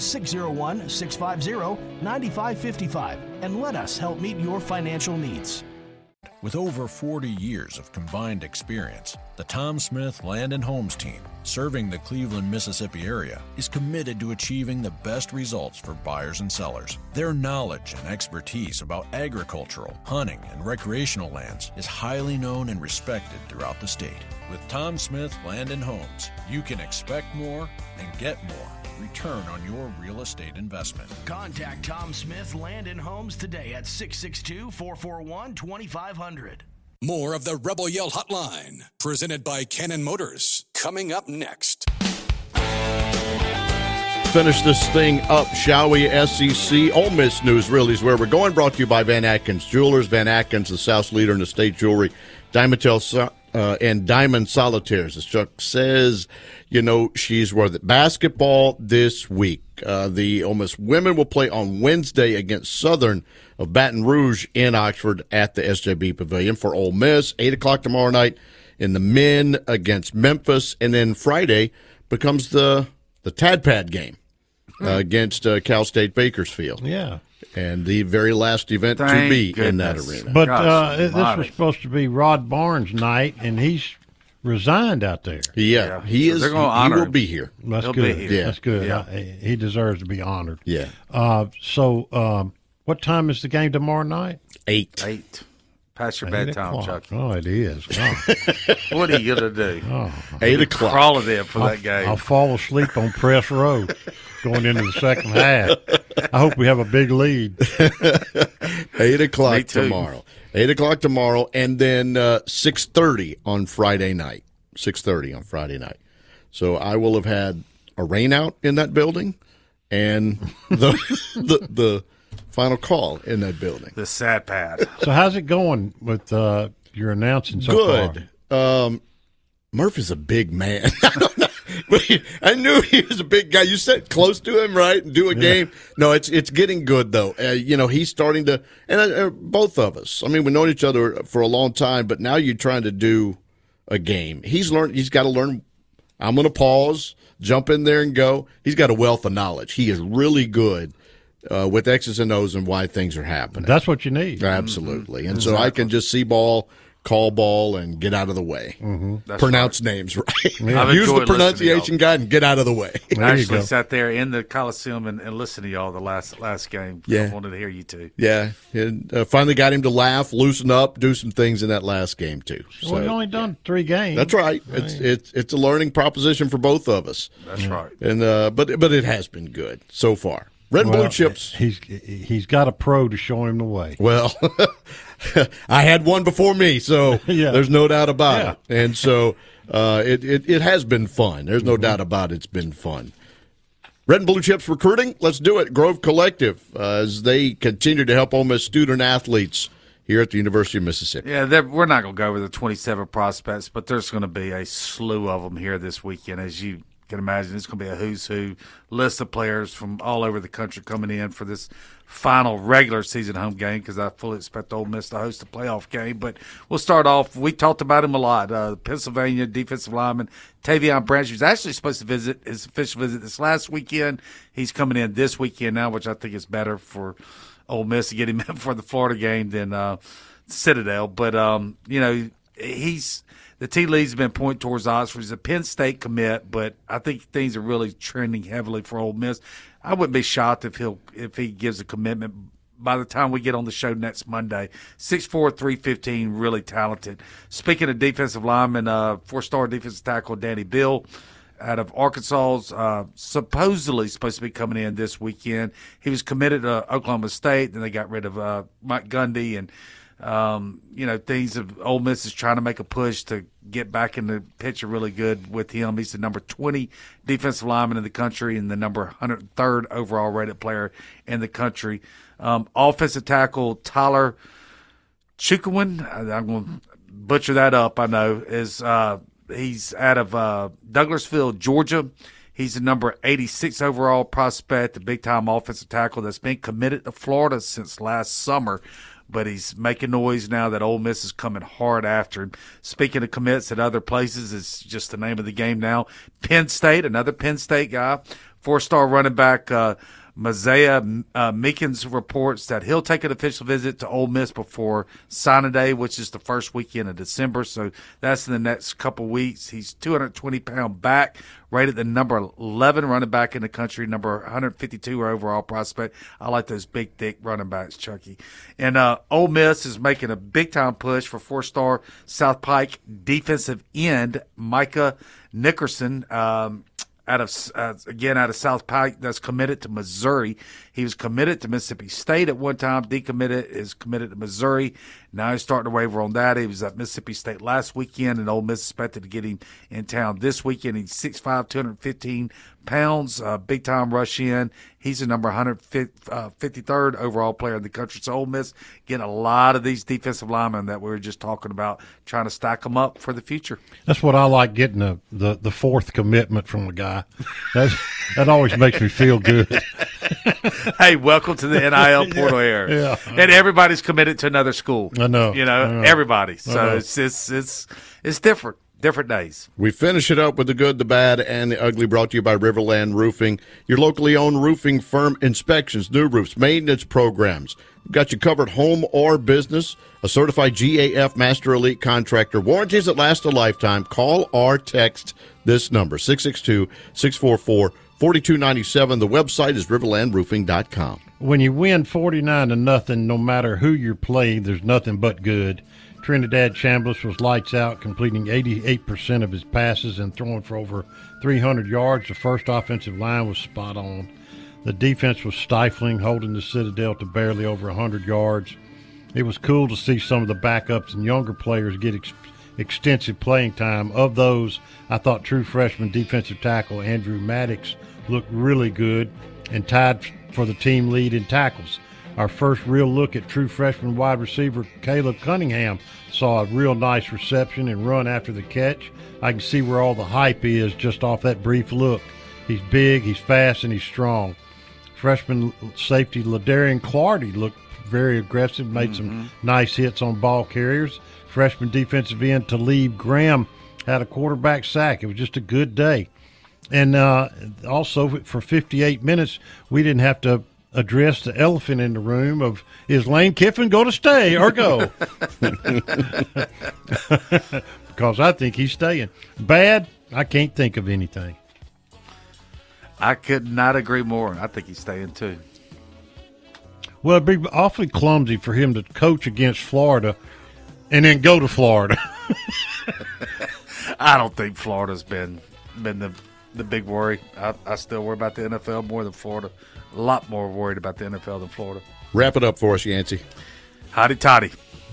601-650-9555 and let us help meet your financial needs. With over 40 years of combined experience, the Tom Smith Land and Homes team, serving the Cleveland, Mississippi area, is committed to achieving the best results for buyers and sellers. Their knowledge and expertise about agricultural, hunting, and recreational lands is highly known and respected throughout the state. With Tom Smith Land and Homes, you can expect more and get more return on your real estate investment. Contact Tom Smith Land and Homes today at 662-441-2500. More of the Rebel Yell Hotline, presented by Cannon Motors, coming up next. Finish this thing up, shall we? SEC Ole Miss news really is where we're going. Brought to you by Van Atkins Jewelers. Van Atkins, the South's leader in estate jewelry. And Diamond Solitaires. As Chuck says, you know, she's worth it. Basketball this week. The Ole Miss women will play on Wednesday against Southern of Baton Rouge in Oxford at the SJB Pavilion. For Ole Miss, 8 o'clock tomorrow night in the men against Memphis. And then Friday becomes the Tadpad game against Cal State Bakersfield. Yeah. And the very last event to be in that arena. But this was supposed to be Rod Barnes' night, and he's resigned out there. Yeah, he is. He will be here. That's He'll good. be here. That's good. Yeah. He deserves to be honored. Yeah. So what time is the game tomorrow night? 8. Past your bedtime, Chucky. Oh, it is. Oh. What are you going to do? Oh. 8 o'clock. Crawling in for that game. I'll fall asleep on press row going into the second half. I hope we have a big lead. 8 o'clock tomorrow. 8 o'clock tomorrow, and then 6:30 on Friday night. 6:30 on Friday night. So I will have had a rain out in that building, and the final call in that building. The sad pad. So how's it going with your announcing so far? Good. Murphy's a big man. I knew he was a big guy. You said close to him, right? And do a game. No, it's getting good though. He's starting to, and both of us. I mean, we've known each other for a long time, but now you're trying to do a game. He's got to learn. I'm going to pause, jump in there, and go. He's got a wealth of knowledge. He is really good with X's and O's and why things are happening. That's what you need. Absolutely. And so I can just see ball call ball and get out of the way. Mm-hmm. Pronounce names right. Yeah. Use the pronunciation guide and get out of the way. I actually sat there in the Coliseum and listened to y'all the last game. Yeah. I wanted to hear you too. Yeah, and finally got him to laugh, loosen up, do some things in that last game too. So, well, he's only done 3 games. That's right. It's a learning proposition for both of us. That's right. And but it has been good so far. Red and Blue Chips. He's got a pro to show him the way. Well, I had one before me, so there's no doubt about it. And so it has been fun. There's no doubt about it's been fun. Red and Blue Chips recruiting, let's do it. Grove Collective, as they continue to help Ole Miss student athletes here at the University of Mississippi. Yeah, we're not going to go over the 27 prospects, but there's going to be a slew of them here this weekend. As you can imagine, it's going to be a who's who list of players from all over the country coming in for this final regular season home game, because I fully expect Ole Miss to host a playoff game. But we'll start off. We talked about him a lot. Pennsylvania defensive lineman Tavion Branch, who's actually supposed to visit his official visit this last weekend. He's coming in this weekend now, which I think is better for Ole Miss to get him in for the Florida game than Citadel. But, the tea leaves have been pointing towards Oxford. He's a Penn State commit, but I think things are really trending heavily for Ole Miss. I wouldn't be shocked if he gives a commitment by the time we get on the show next Monday. 6'4", 315, really talented. Speaking of defensive linemen, 4-star defensive tackle Danny Bill out of Arkansas, supposedly supposed to be coming in this weekend. He was committed to Oklahoma State, then they got rid of Mike Gundy, and things of Ole Miss is trying to make a push to get back in the picture really good with him. He's the number 20 defensive lineman in the country and the number 103rd overall rated player in the country. Offensive tackle Tyler Chukowin, I'm going to butcher that up, I know, is he's out of Douglasville, Georgia. He's the number 86 overall prospect, the big-time offensive tackle that's been committed to Florida since last summer. But he's making noise now that Ole Miss is coming hard after him. Speaking of commits at other places, it's just the name of the game now. Penn State, another Penn State guy, 4-star running back Mosiah Meekins reports that he'll take an official visit to Ole Miss before signing day, which is the first weekend of December. So that's in the next couple weeks. He's 220-pound back, rated the number 11 running back in the country, number 152 overall prospect. I like those big, thick running backs, Chucky. And Ole Miss is making a big-time push for 4-star South Pike defensive end Micah Nickerson, out of South Pike, that's committed to Missouri. He was committed to Mississippi State at one time, decommitted, is committed to Missouri. Now he's starting to waver on that. He was at Mississippi State last weekend, and Ole Miss expected to get him in town this weekend. He's 6'5", 215 pounds, big-time rush in. He's the number 153rd overall player in the country. So Ole Miss getting a lot of these defensive linemen that we were just talking about, trying to stack them up for the future. That's what I like, getting the fourth commitment from a guy. That always makes me feel good. Hey, welcome to the NIL portal era. Yeah. And everybody's committed to another school. I know. Everybody. So it's different. Different days. We finish it up with the good, the bad, and the ugly, brought to you by Riverland Roofing, your locally owned roofing firm. Inspections, new roofs, maintenance programs. We've got you covered, home or business. A certified GAF Master Elite contractor. Warranties that last a lifetime. Call or text this number, 662-644-4297. The website is riverlandroofing.com. When you win 49-0, no matter who you're playing, there's nothing but good. Trinidad Chambliss was lights out, completing 88% of his passes and throwing for over 300 yards. The first offensive line was spot on. The defense was stifling, holding the Citadel to barely over 100 yards. It was cool to see some of the backups and younger players get extensive playing time. Of those, I thought true freshman defensive tackle Andrew Maddox looked really good and tied for the team lead in tackles. Our first real look at true freshman wide receiver Caleb Cunningham saw a real nice reception and run after the catch. I can see where all the hype is just off that brief look. He's big, he's fast, and he's strong. Freshman safety Ladarian Clardy looked very aggressive, made some nice hits on ball carriers. Freshman defensive end Talib Graham had a quarterback sack. It was just a good day. And also for 58 minutes, we didn't have to address the elephant in the room of, is Lane Kiffin going to stay or go? Because I think he's staying. Bad, I can't think of anything. I could not agree more. I think he's staying too. Well, it'd be awfully clumsy for him to coach against Florida and then go to Florida. I don't think Florida's been the big worry. I still worry about the NFL more than Florida. A lot more worried about the NFL than Florida. Wrap it up for us, Yancey. Hotty toddy.